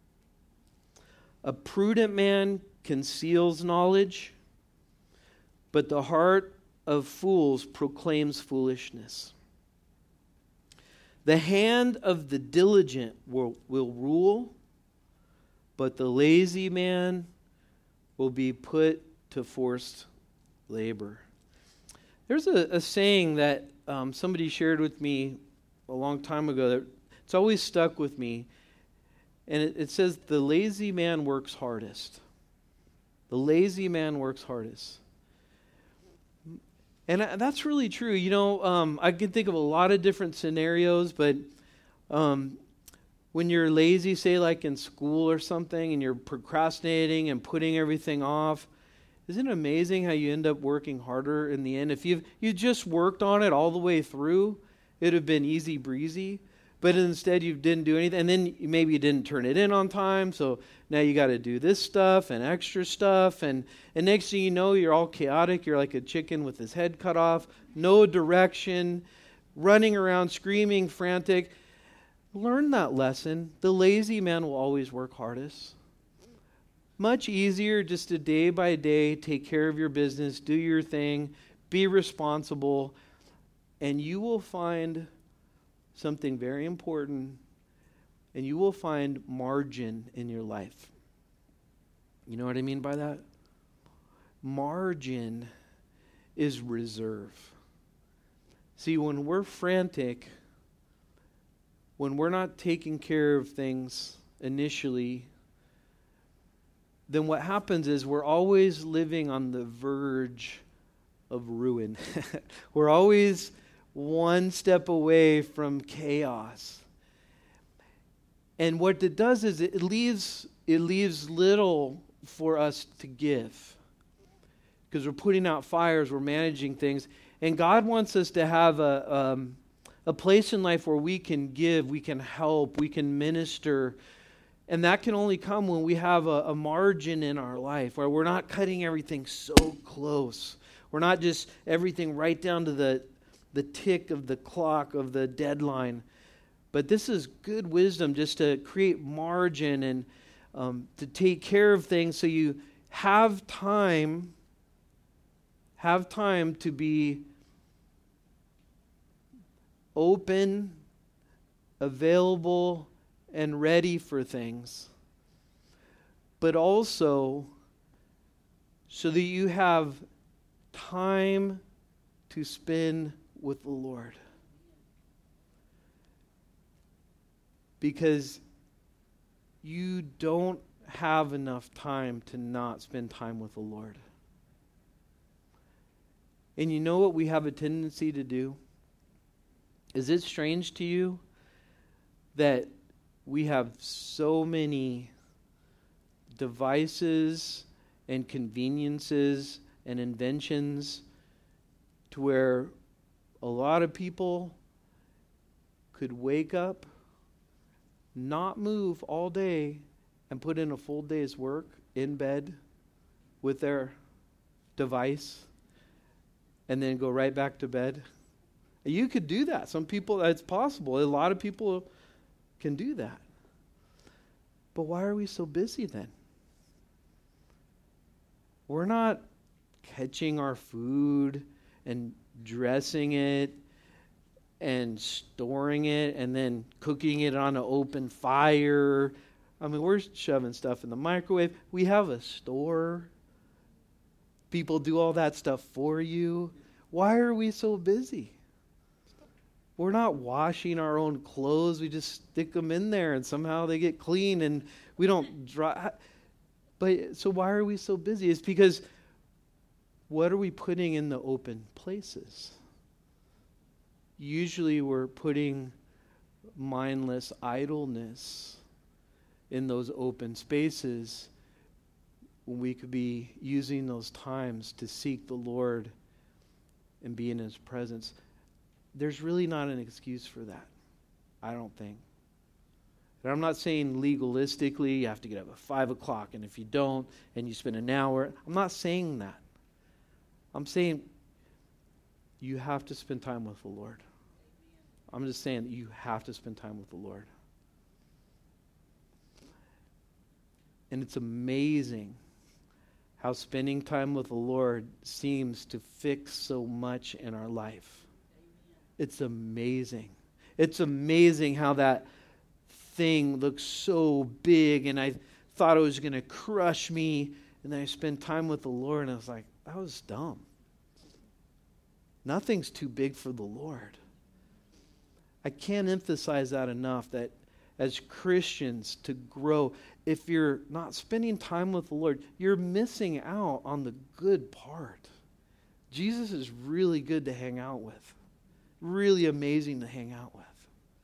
A prudent man conceals knowledge, but the heart of fools proclaims foolishness. The hand of the diligent will, will rule, but the lazy man will be put to forced labor. There's a, a saying that um, somebody shared with me a long time ago that it's always stuck with me. And it, it says, the lazy man works hardest. The lazy man works hardest. And that's really true. You know, um, I can think of a lot of different scenarios, but um, when you're lazy, say like in school or something, and you're procrastinating and putting everything off, isn't it amazing how you end up working harder in the end? If you've you just worked on it all the way through, it would have been easy breezy. But instead you didn't do anything, and then maybe you didn't turn it in on time, so now you got to do this stuff and extra stuff, and, and next thing you know, you're all chaotic. You're like a chicken with his head cut off, no direction, running around, screaming, frantic. Learn that lesson. The lazy man will always work hardest. Much easier just to day by day take care of your business, do your thing, be responsible, and you will find something very important, and you will find margin in your life. You know what I mean by that? Margin is reserve. See, when we're frantic, when we're not taking care of things initially, then what happens is we're always living on the verge of ruin. We're always one step away from chaos. And what it does is it leaves it leaves little for us to give. Because we're putting out fires, we're managing things. And God wants us to have a, um, a place in life where we can give, we can help, we can minister. And that can only come when we have a, a margin in our life, where we're not cutting everything so close. We're not just everything right down to the the tick of the clock of the deadline. But this is good wisdom, just to create margin and um, to take care of things so you have time, have time to be open, available, and ready for things. But also so that you have time to spend with the Lord. Because you don't have enough time to not spend time with the Lord. And you know what we have a tendency to do? Is it strange to you that we have so many devices and conveniences and inventions to where a lot of people could wake up, not move all day, and put in a full day's work in bed with their device and then go right back to bed? You could do that. Some people, it's possible. A lot of people can do that. But why are we so busy then? We're not catching our food and dressing it and storing it and then cooking it on an open fire. I mean, we're shoving stuff in the microwave. We have a store. People do all that stuff for you. Why are we so busy? We're not washing our own clothes. We just stick them in there and somehow they get clean and we don't dry. But so why are we so busy? It's because what are we putting in the open places? Usually we're putting mindless idleness in those open spaces when we could be using those times to seek the Lord and be in His presence. There's really not an excuse for that, I don't think. And I'm not saying legalistically you have to get up at five o'clock, and if you don't, and you spend an hour, I'm not saying that. I'm saying you have to spend time with the Lord. I'm just saying that you have to spend time with the Lord. And it's amazing how spending time with the Lord seems to fix so much in our life. It's amazing. It's amazing how that thing looks so big, and I thought it was going to crush me, and then I spent time with the Lord, and I was like, that was dumb. Nothing's too big for the Lord. I can't emphasize that enough, that as Christians, to grow, if you're not spending time with the Lord, you're missing out on the good part. Jesus is really good to hang out with. Really amazing to hang out with.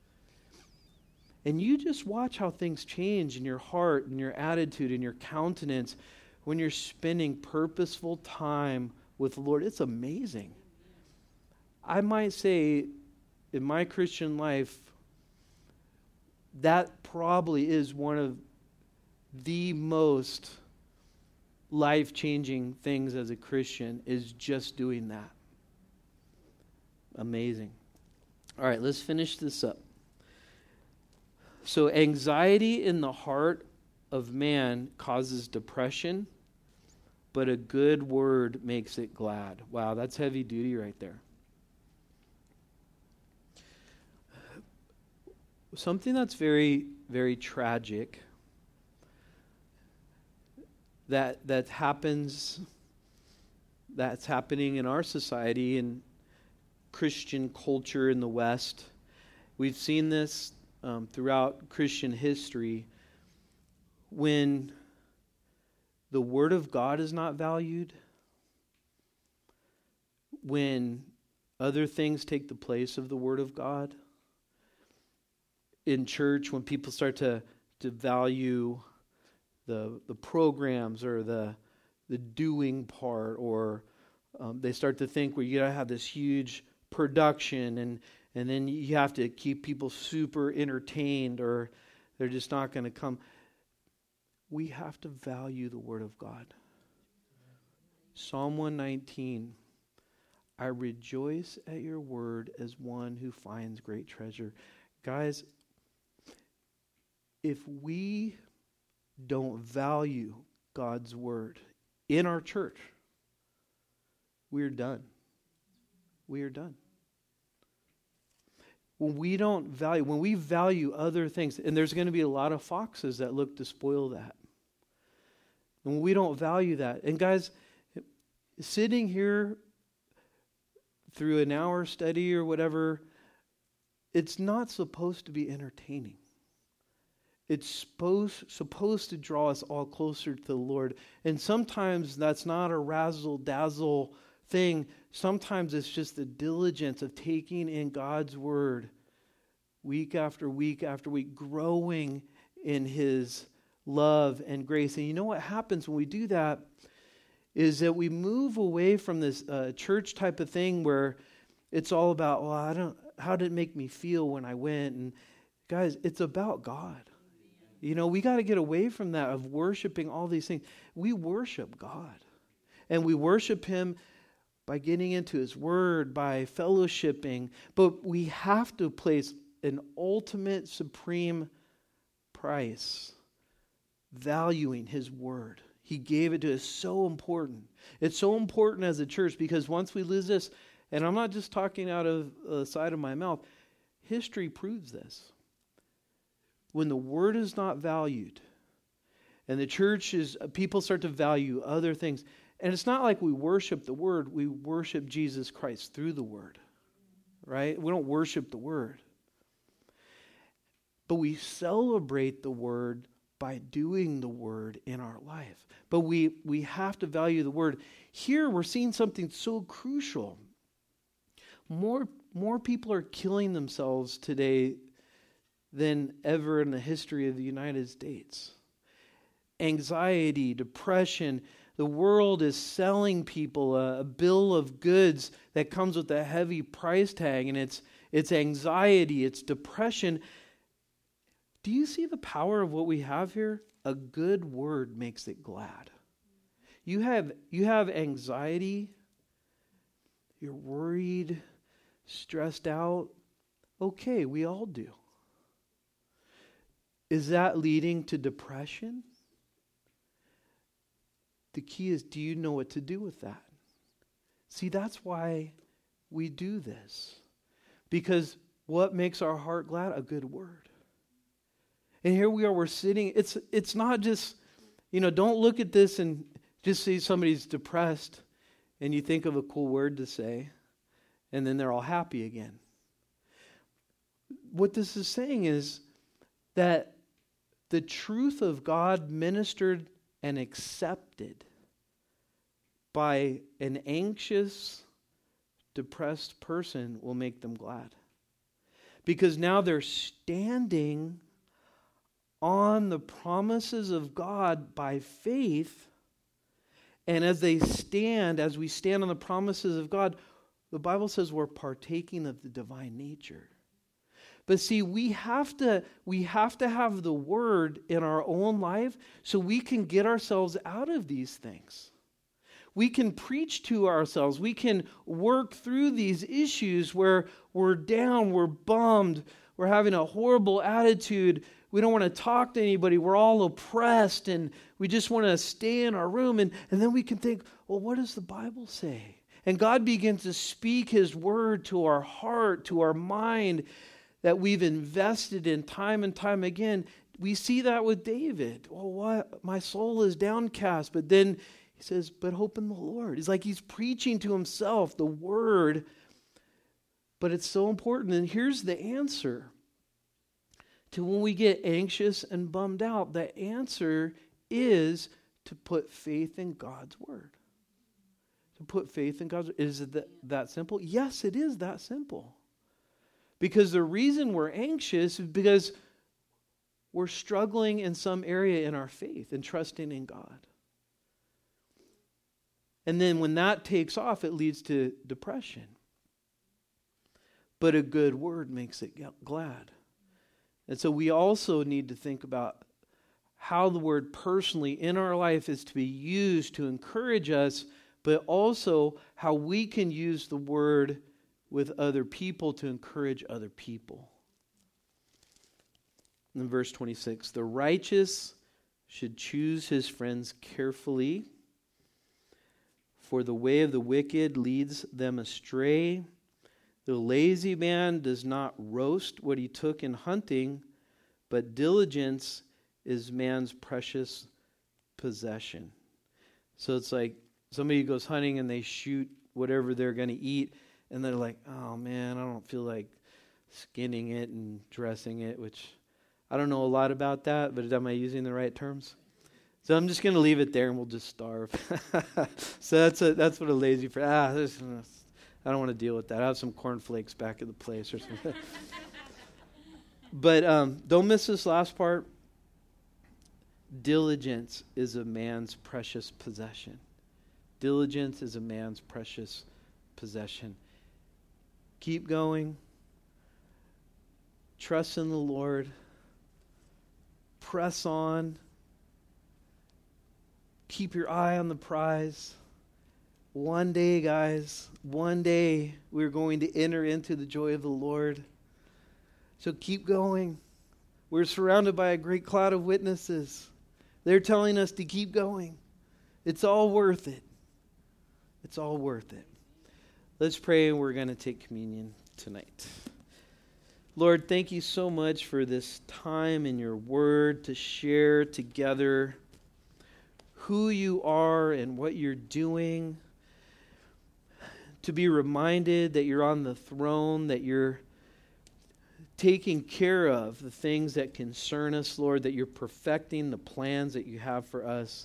And you just watch how things change in your heart and your attitude and your countenance when you're spending purposeful time with the Lord. It's amazing. I might say in my Christian life, that probably is one of the most life-changing things as a Christian, is just doing that. Amazing. All right, let's finish this up. So anxiety in the heart of man causes depression, but a good word makes it glad. Wow, that's heavy duty right there. Something that's very, very tragic that that happens, that's happening in our society and Christian culture in the West. We've seen this um, throughout Christian history. When the Word of God is not valued, when other things take the place of the Word of God, in church, when people start to, to value the the programs or the the doing part, or um, they start to think where you gotta have this huge production, and and then you have to keep people super entertained, or they're just not going to come. We have to value the Word of God. Psalm one nineteen, I rejoice at your word as one who finds great treasure. Guys, if we don't value God's word in our church, we're done. We are done. When we don't value, when we value other things, and there's going to be a lot of foxes that look to spoil that. And when we don't value that, and guys, sitting here through an hour study or whatever, it's not supposed to be entertaining. It's supposed, supposed to draw us all closer to the Lord. And sometimes that's not a razzle-dazzle thing. Sometimes it's just the diligence of taking in God's word week after week after week, growing in His love and grace. And you know what happens when we do that is that we move away from this uh, church type of thing where it's all about, well, I don't, how did it make me feel when I went? And guys, it's about God. You know, we got to get away from that of worshiping all these things. We worship God. And we worship Him by getting into His Word, by fellowshipping. But we have to place an ultimate, supreme price, valuing His Word. He gave it to us. So important. It's so important as a church, because once we lose this, and I'm not just talking out of the side of my mouth, history proves this. When the word is not valued, and the church is, people start to value other things, and it's not like we worship the word, we worship Jesus Christ through the word, right? We don't worship the word. But we celebrate the word by doing the word in our life. But we, we have to value the word. Here we're seeing something so crucial. More, more people are killing themselves today than ever in the history of the United States. Anxiety, depression. The world is selling people a, a bill of goods that comes with a heavy price tag, and it's it's anxiety, it's depression. Do you see the power of what we have here? A good word makes it glad. You have you have anxiety, you're worried, stressed out. Okay, we all do. Is that leading to depression? The key is, do you know what to do with that? See, that's why we do this. Because what makes our heart glad? A good word. And here we are, we're sitting. It's it's not just, you know, don't look at this and just see somebody's depressed and you think of a cool word to say and then they're all happy again. What this is saying is that the truth of God ministered and accepted by an anxious, depressed person will make them glad. Because now they're standing on the promises of God by faith. And as they stand, as we stand on the promises of God, the Bible says we're partaking of the divine nature. But see, we have to we have to have the word in our own life so we can get ourselves out of these things. We can preach to ourselves. We can work through these issues where we're down, we're bummed, we're having a horrible attitude. We don't want to talk to anybody. We're all oppressed and we just want to stay in our room. And, and then we can think, well, what does the Bible say? And God begins to speak His word to our heart, to our mind, that we've invested in time and time again. We see that with David. Well, what? My soul is downcast. But then he says, but hope in the Lord. It's like he's preaching to himself the word. But it's so important. And here's the answer to when we get anxious and bummed out. The answer is to put faith in God's word. To put faith in God's word. Is it that, that simple? Yes, it is that simple. Because the reason we're anxious is because we're struggling in some area in our faith and trusting in God. And then when that takes off, it leads to depression. But a good word makes it glad. And so we also need to think about how the word personally in our life is to be used to encourage us, but also how we can use the word with other people to encourage other people. In verse twenty-six, the righteous should choose his friends carefully, for the way of the wicked leads them astray. The lazy man does not roast what he took in hunting, but diligence is man's precious possession. So it's like somebody goes hunting and they shoot whatever they're going to eat, and they're like, oh man, I don't feel like skinning it and dressing it, which I don't know a lot about that, but am I using the right terms? So I'm just going to leave it there and we'll just starve. So that's a, that's what a lazy for. Ah, this, I don't want to deal with that. I have some cornflakes back at the place or something. But um, don't miss this last part. Diligence is a man's precious possession. Diligence is a man's precious possession. Keep going. Trust in the Lord. Press on. Keep your eye on the prize. One day, guys, one day we're going to enter into the joy of the Lord. So keep going. We're surrounded by a great cloud of witnesses. They're telling us to keep going. It's all worth it. It's all worth it. Let's pray, and we're going to take communion tonight. Lord, thank you so much for this time in your word to share together who you are and what you're doing, to be reminded that you're on the throne, that you're taking care of the things that concern us, Lord, that you're perfecting the plans that you have for us.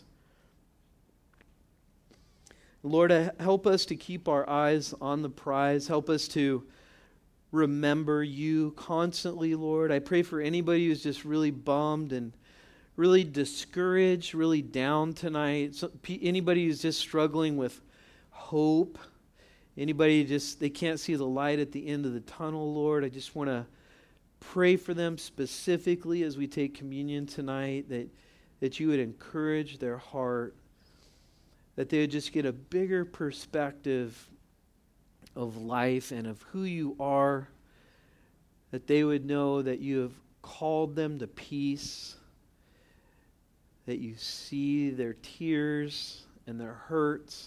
Lord, help us to keep our eyes on the prize. Help us to remember you constantly, Lord. I pray for anybody who's just really bummed and really discouraged, really down tonight. So, anybody who's just struggling with hope. Anybody just, they can't see the light at the end of the tunnel, Lord. I just want to pray for them specifically as we take communion tonight, that, that you would encourage their heart, that they would just get a bigger perspective of life and of who you are, that they would know that you have called them to peace, that you see their tears and their hurts,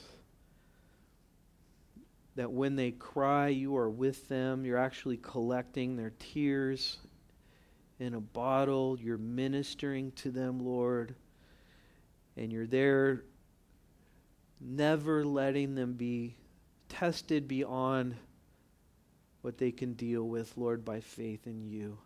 that when they cry, you are with them. You're actually collecting their tears in a bottle. You're ministering to them, Lord, and you're there never letting them be tested beyond what they can deal with, Lord, by faith in you.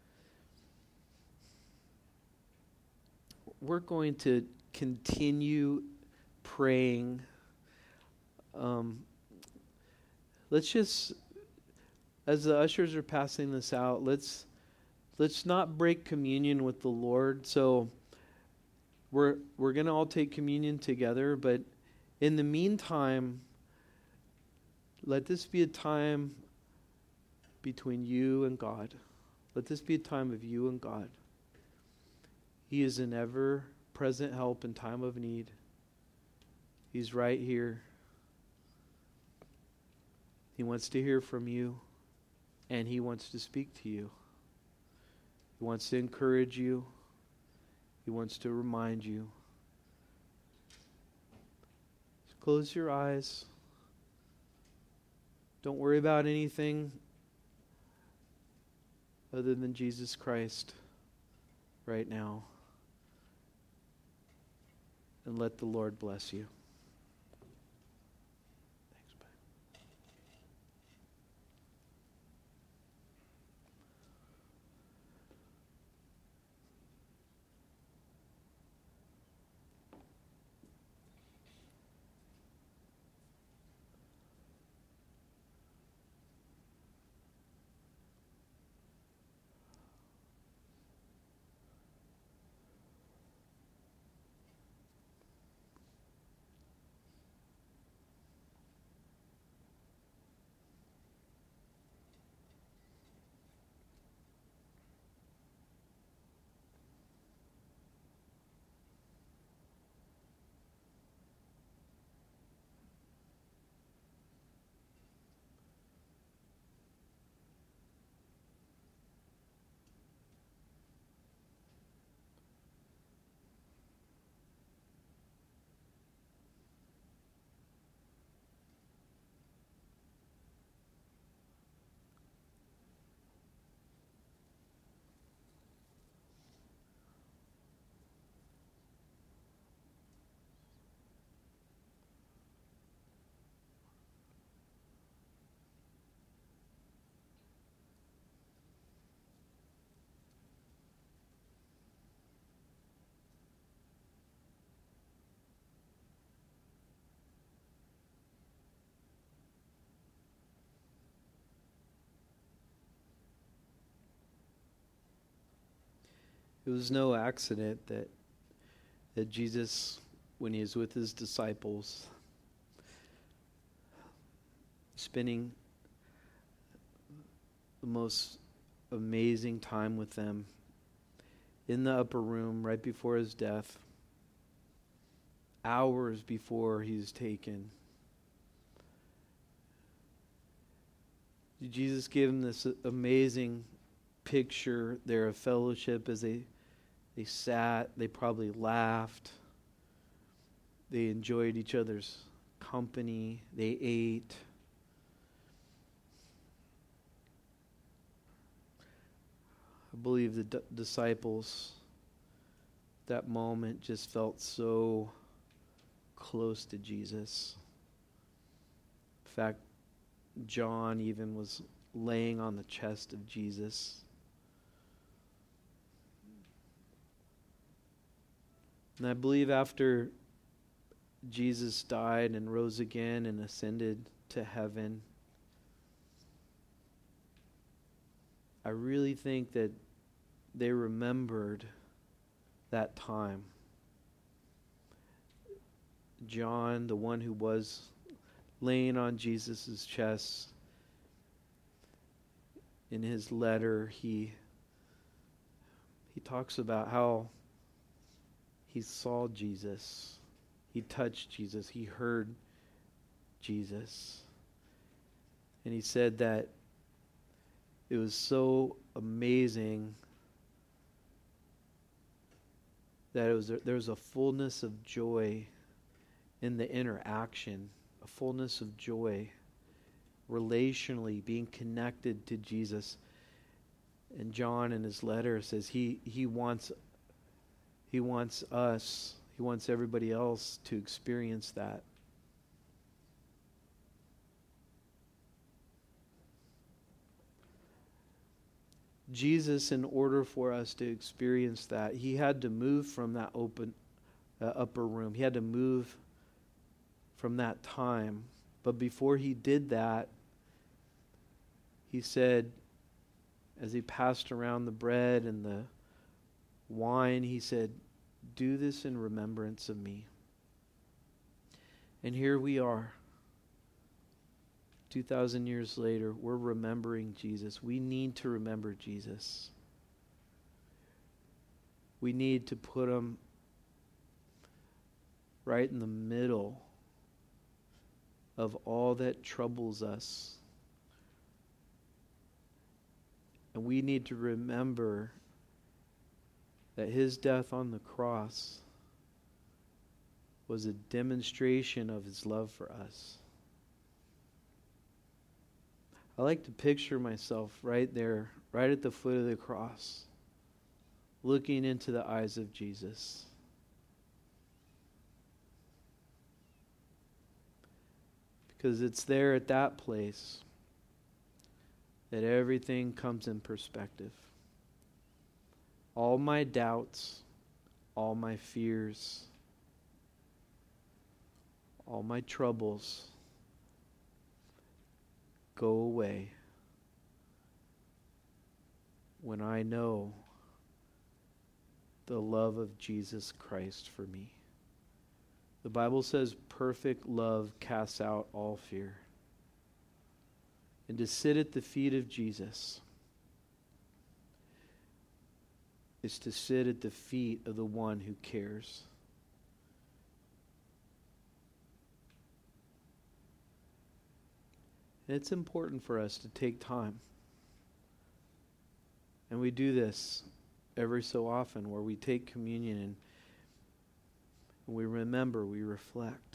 We're going to continue praying. Um, let's just, as the ushers are passing this out, let's let's not break communion with the Lord. So we're we're going to all take communion together, but in the meantime, let this be a time between you and God. Let this be a time of you and God. He is an ever-present help in time of need. He's right here. He wants to hear from you, and he wants to speak to you. He wants to encourage you. He wants to remind you. Close your eyes. Don't worry about anything other than Jesus Christ right now. And let the Lord bless you. Thanks, bye. It was no accident that that Jesus, when he was with his disciples, spending the most amazing time with them in the upper room right before his death, hours before he was taken, Jesus gave him this amazing picture there of fellowship as they they sat, they probably laughed, they enjoyed each other's company, they ate. I believe the d- disciples that moment just felt so close to Jesus. In fact, John even was laying on the chest of Jesus. And I believe after Jesus died and rose again and ascended to heaven, I really think that they remembered that time. John, the one who was laying on Jesus' chest, in his letter, he he talks about how he saw Jesus, he touched Jesus, he heard Jesus. And he said that it was so amazing that it was a, there was a fullness of joy in the interaction, a fullness of joy relationally being connected to Jesus. And John in his letter says he he wants he wants us, he wants everybody else to experience that. Jesus, in order for us to experience that, he had to move from that open uh, upper room. He had to move from that time. But before he did that, he said, as he passed around the bread and the wine, he said, "Do this in remembrance of me." And here we are. two thousand years later, we're remembering Jesus. We need to remember Jesus. We need to put him right in the middle of all that troubles us. And we need to remember that his death on the cross was a demonstration of his love for us. I like to picture myself right there, right at the foot of the cross, looking into the eyes of Jesus. Because it's there at that place that everything comes in perspective. All my doubts, all my fears, all my troubles go away when I know the love of Jesus Christ for me. The Bible says perfect love casts out all fear. And to sit at the feet of Jesus is to sit at the feet of the one who cares. And it's important for us to take time. And we do this every so often where we take communion and we remember, we reflect.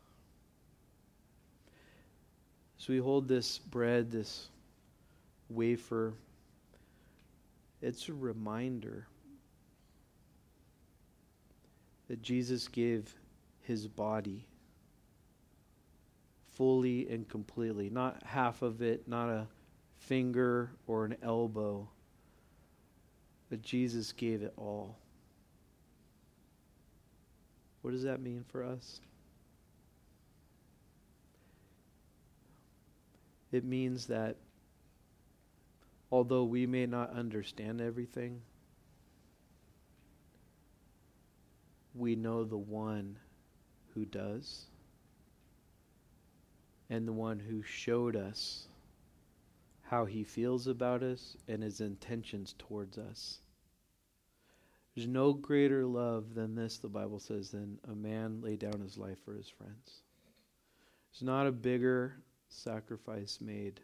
So we hold this bread, this wafer. It's a reminder that Jesus gave his body fully and completely. Not half of it, not a finger or an elbow, but Jesus gave it all. What does that mean for us? It means that although we may not understand everything, we know the one who does, and the one who showed us how he feels about us and his intentions towards us. There's no greater love than this, the Bible says, than a man lay down his life for his friends. There's not a bigger sacrifice made.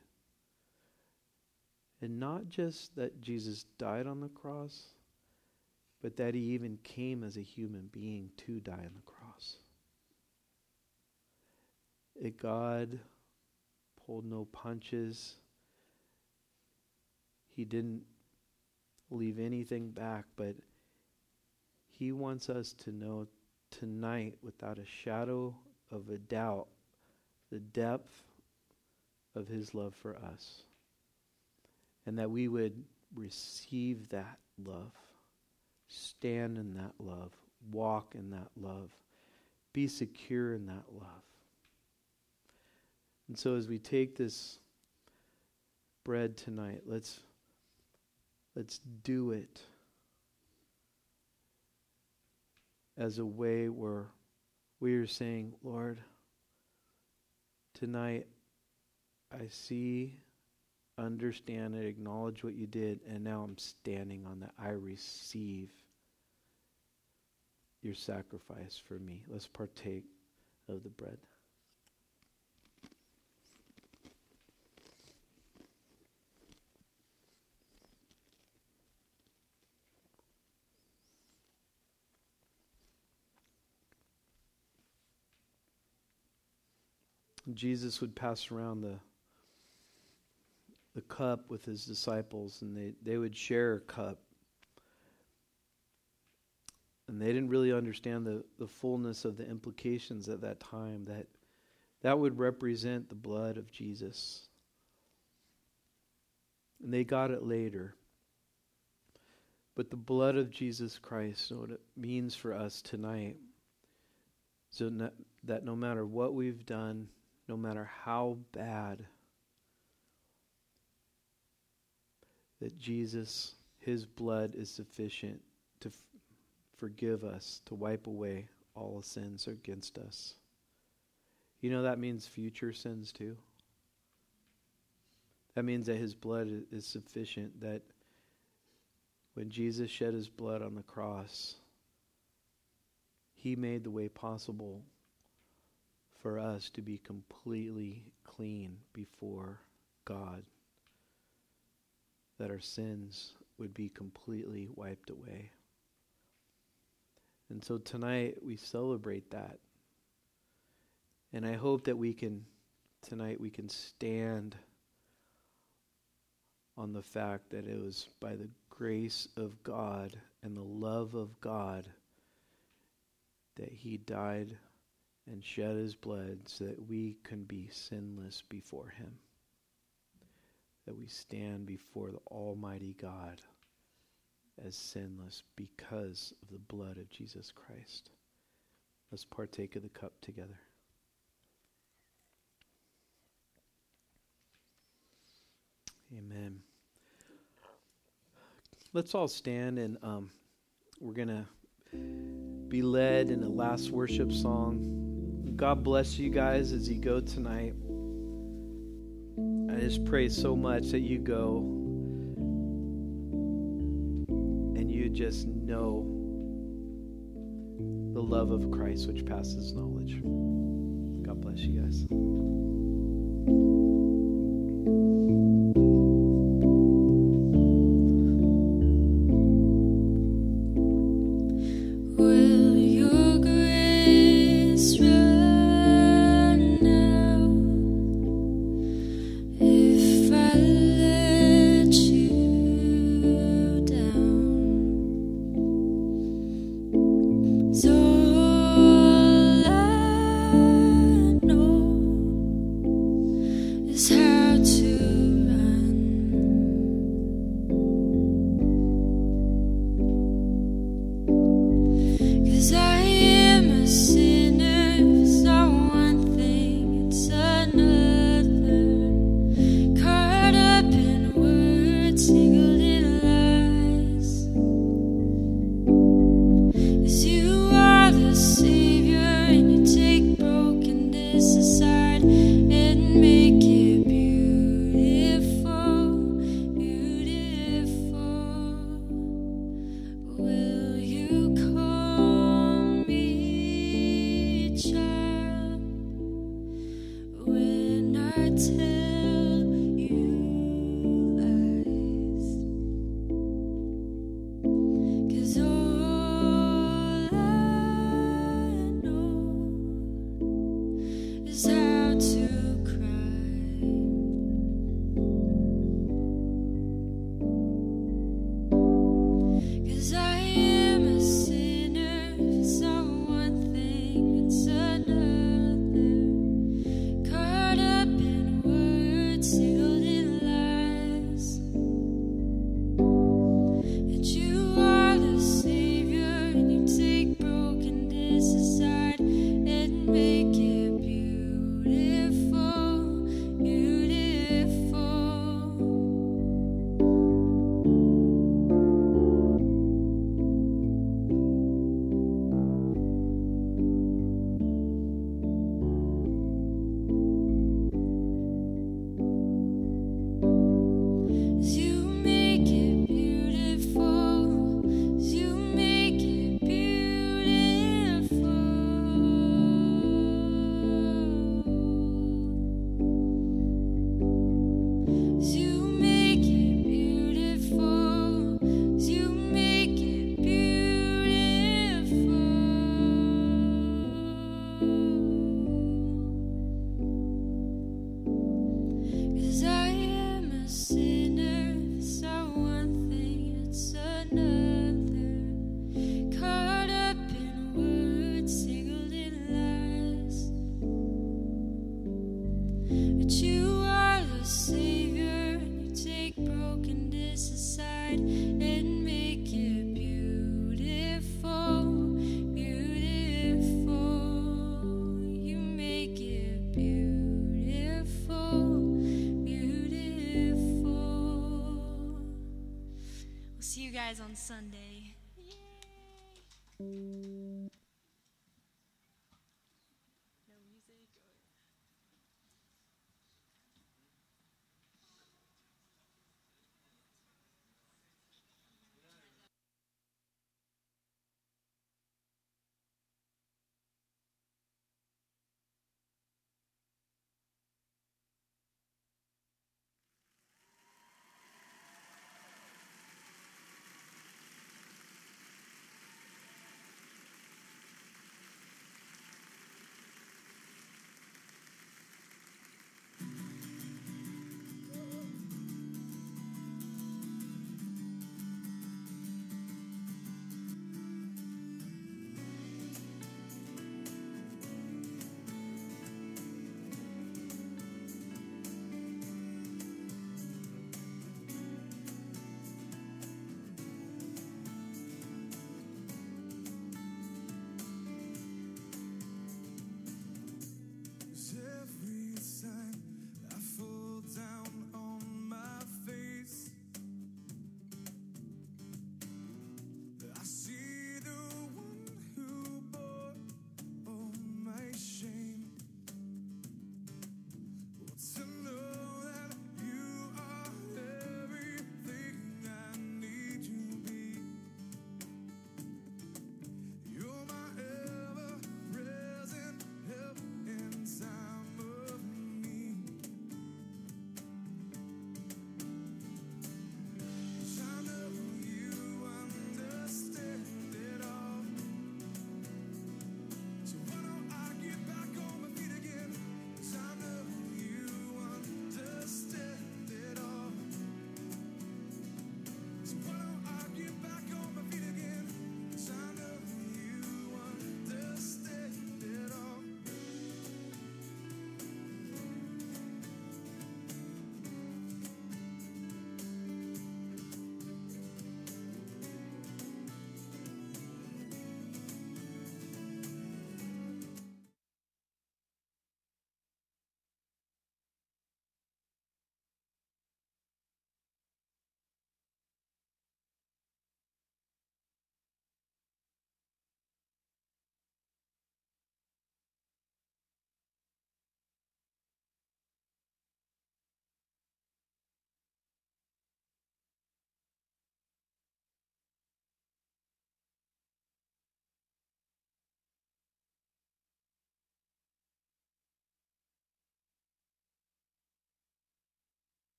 And not just that Jesus died on the cross, but that he even came as a human being to die on the cross. It, God pulled no punches. He didn't leave anything back, but he wants us to know tonight, without a shadow of a doubt, the depth of his love for us. And that we would receive that love, stand in that love, walk in that love, be secure in that love. And so as we take this bread tonight, let's Let's do it as a way where we are saying, Lord, tonight I see, understand, and acknowledge what you did, and now I'm standing on that. I receive your sacrifice for me. Let's partake of the bread. Jesus would pass around the the cup with his disciples, and they, they would share a cup. And they didn't really understand the, the fullness of the implications at that time, that that would represent the blood of Jesus. And they got it later. But the blood of Jesus Christ, what it means for us tonight, so no, that no matter what we've done, no matter how bad, that Jesus, his blood is sufficient to f- forgive us, to wipe away all sins against us. You know that means future sins too. That means that his blood is sufficient, that when Jesus shed his blood on the cross, he made the way possible for us to be completely clean before God, that our sins would be completely wiped away. And so tonight we celebrate that. And I hope that we can, tonight we can stand on the fact that it was by the grace of God and the love of God that he died and shed his blood so that we can be sinless before him. That we stand before the Almighty God as sinless because of the blood of Jesus Christ. Let's partake of the cup together. Amen. Let's all stand, and um, we're going to be led in the last worship song. God bless you guys as you go tonight. I just pray so much that you go and you just know the love of Christ which passes knowledge. God bless you guys. another, caught up in words singled in last. But you are the Savior, you take brokenness aside and make it beautiful, beautiful. You make it beautiful, beautiful. We'll see you guys on Sunday. Yay.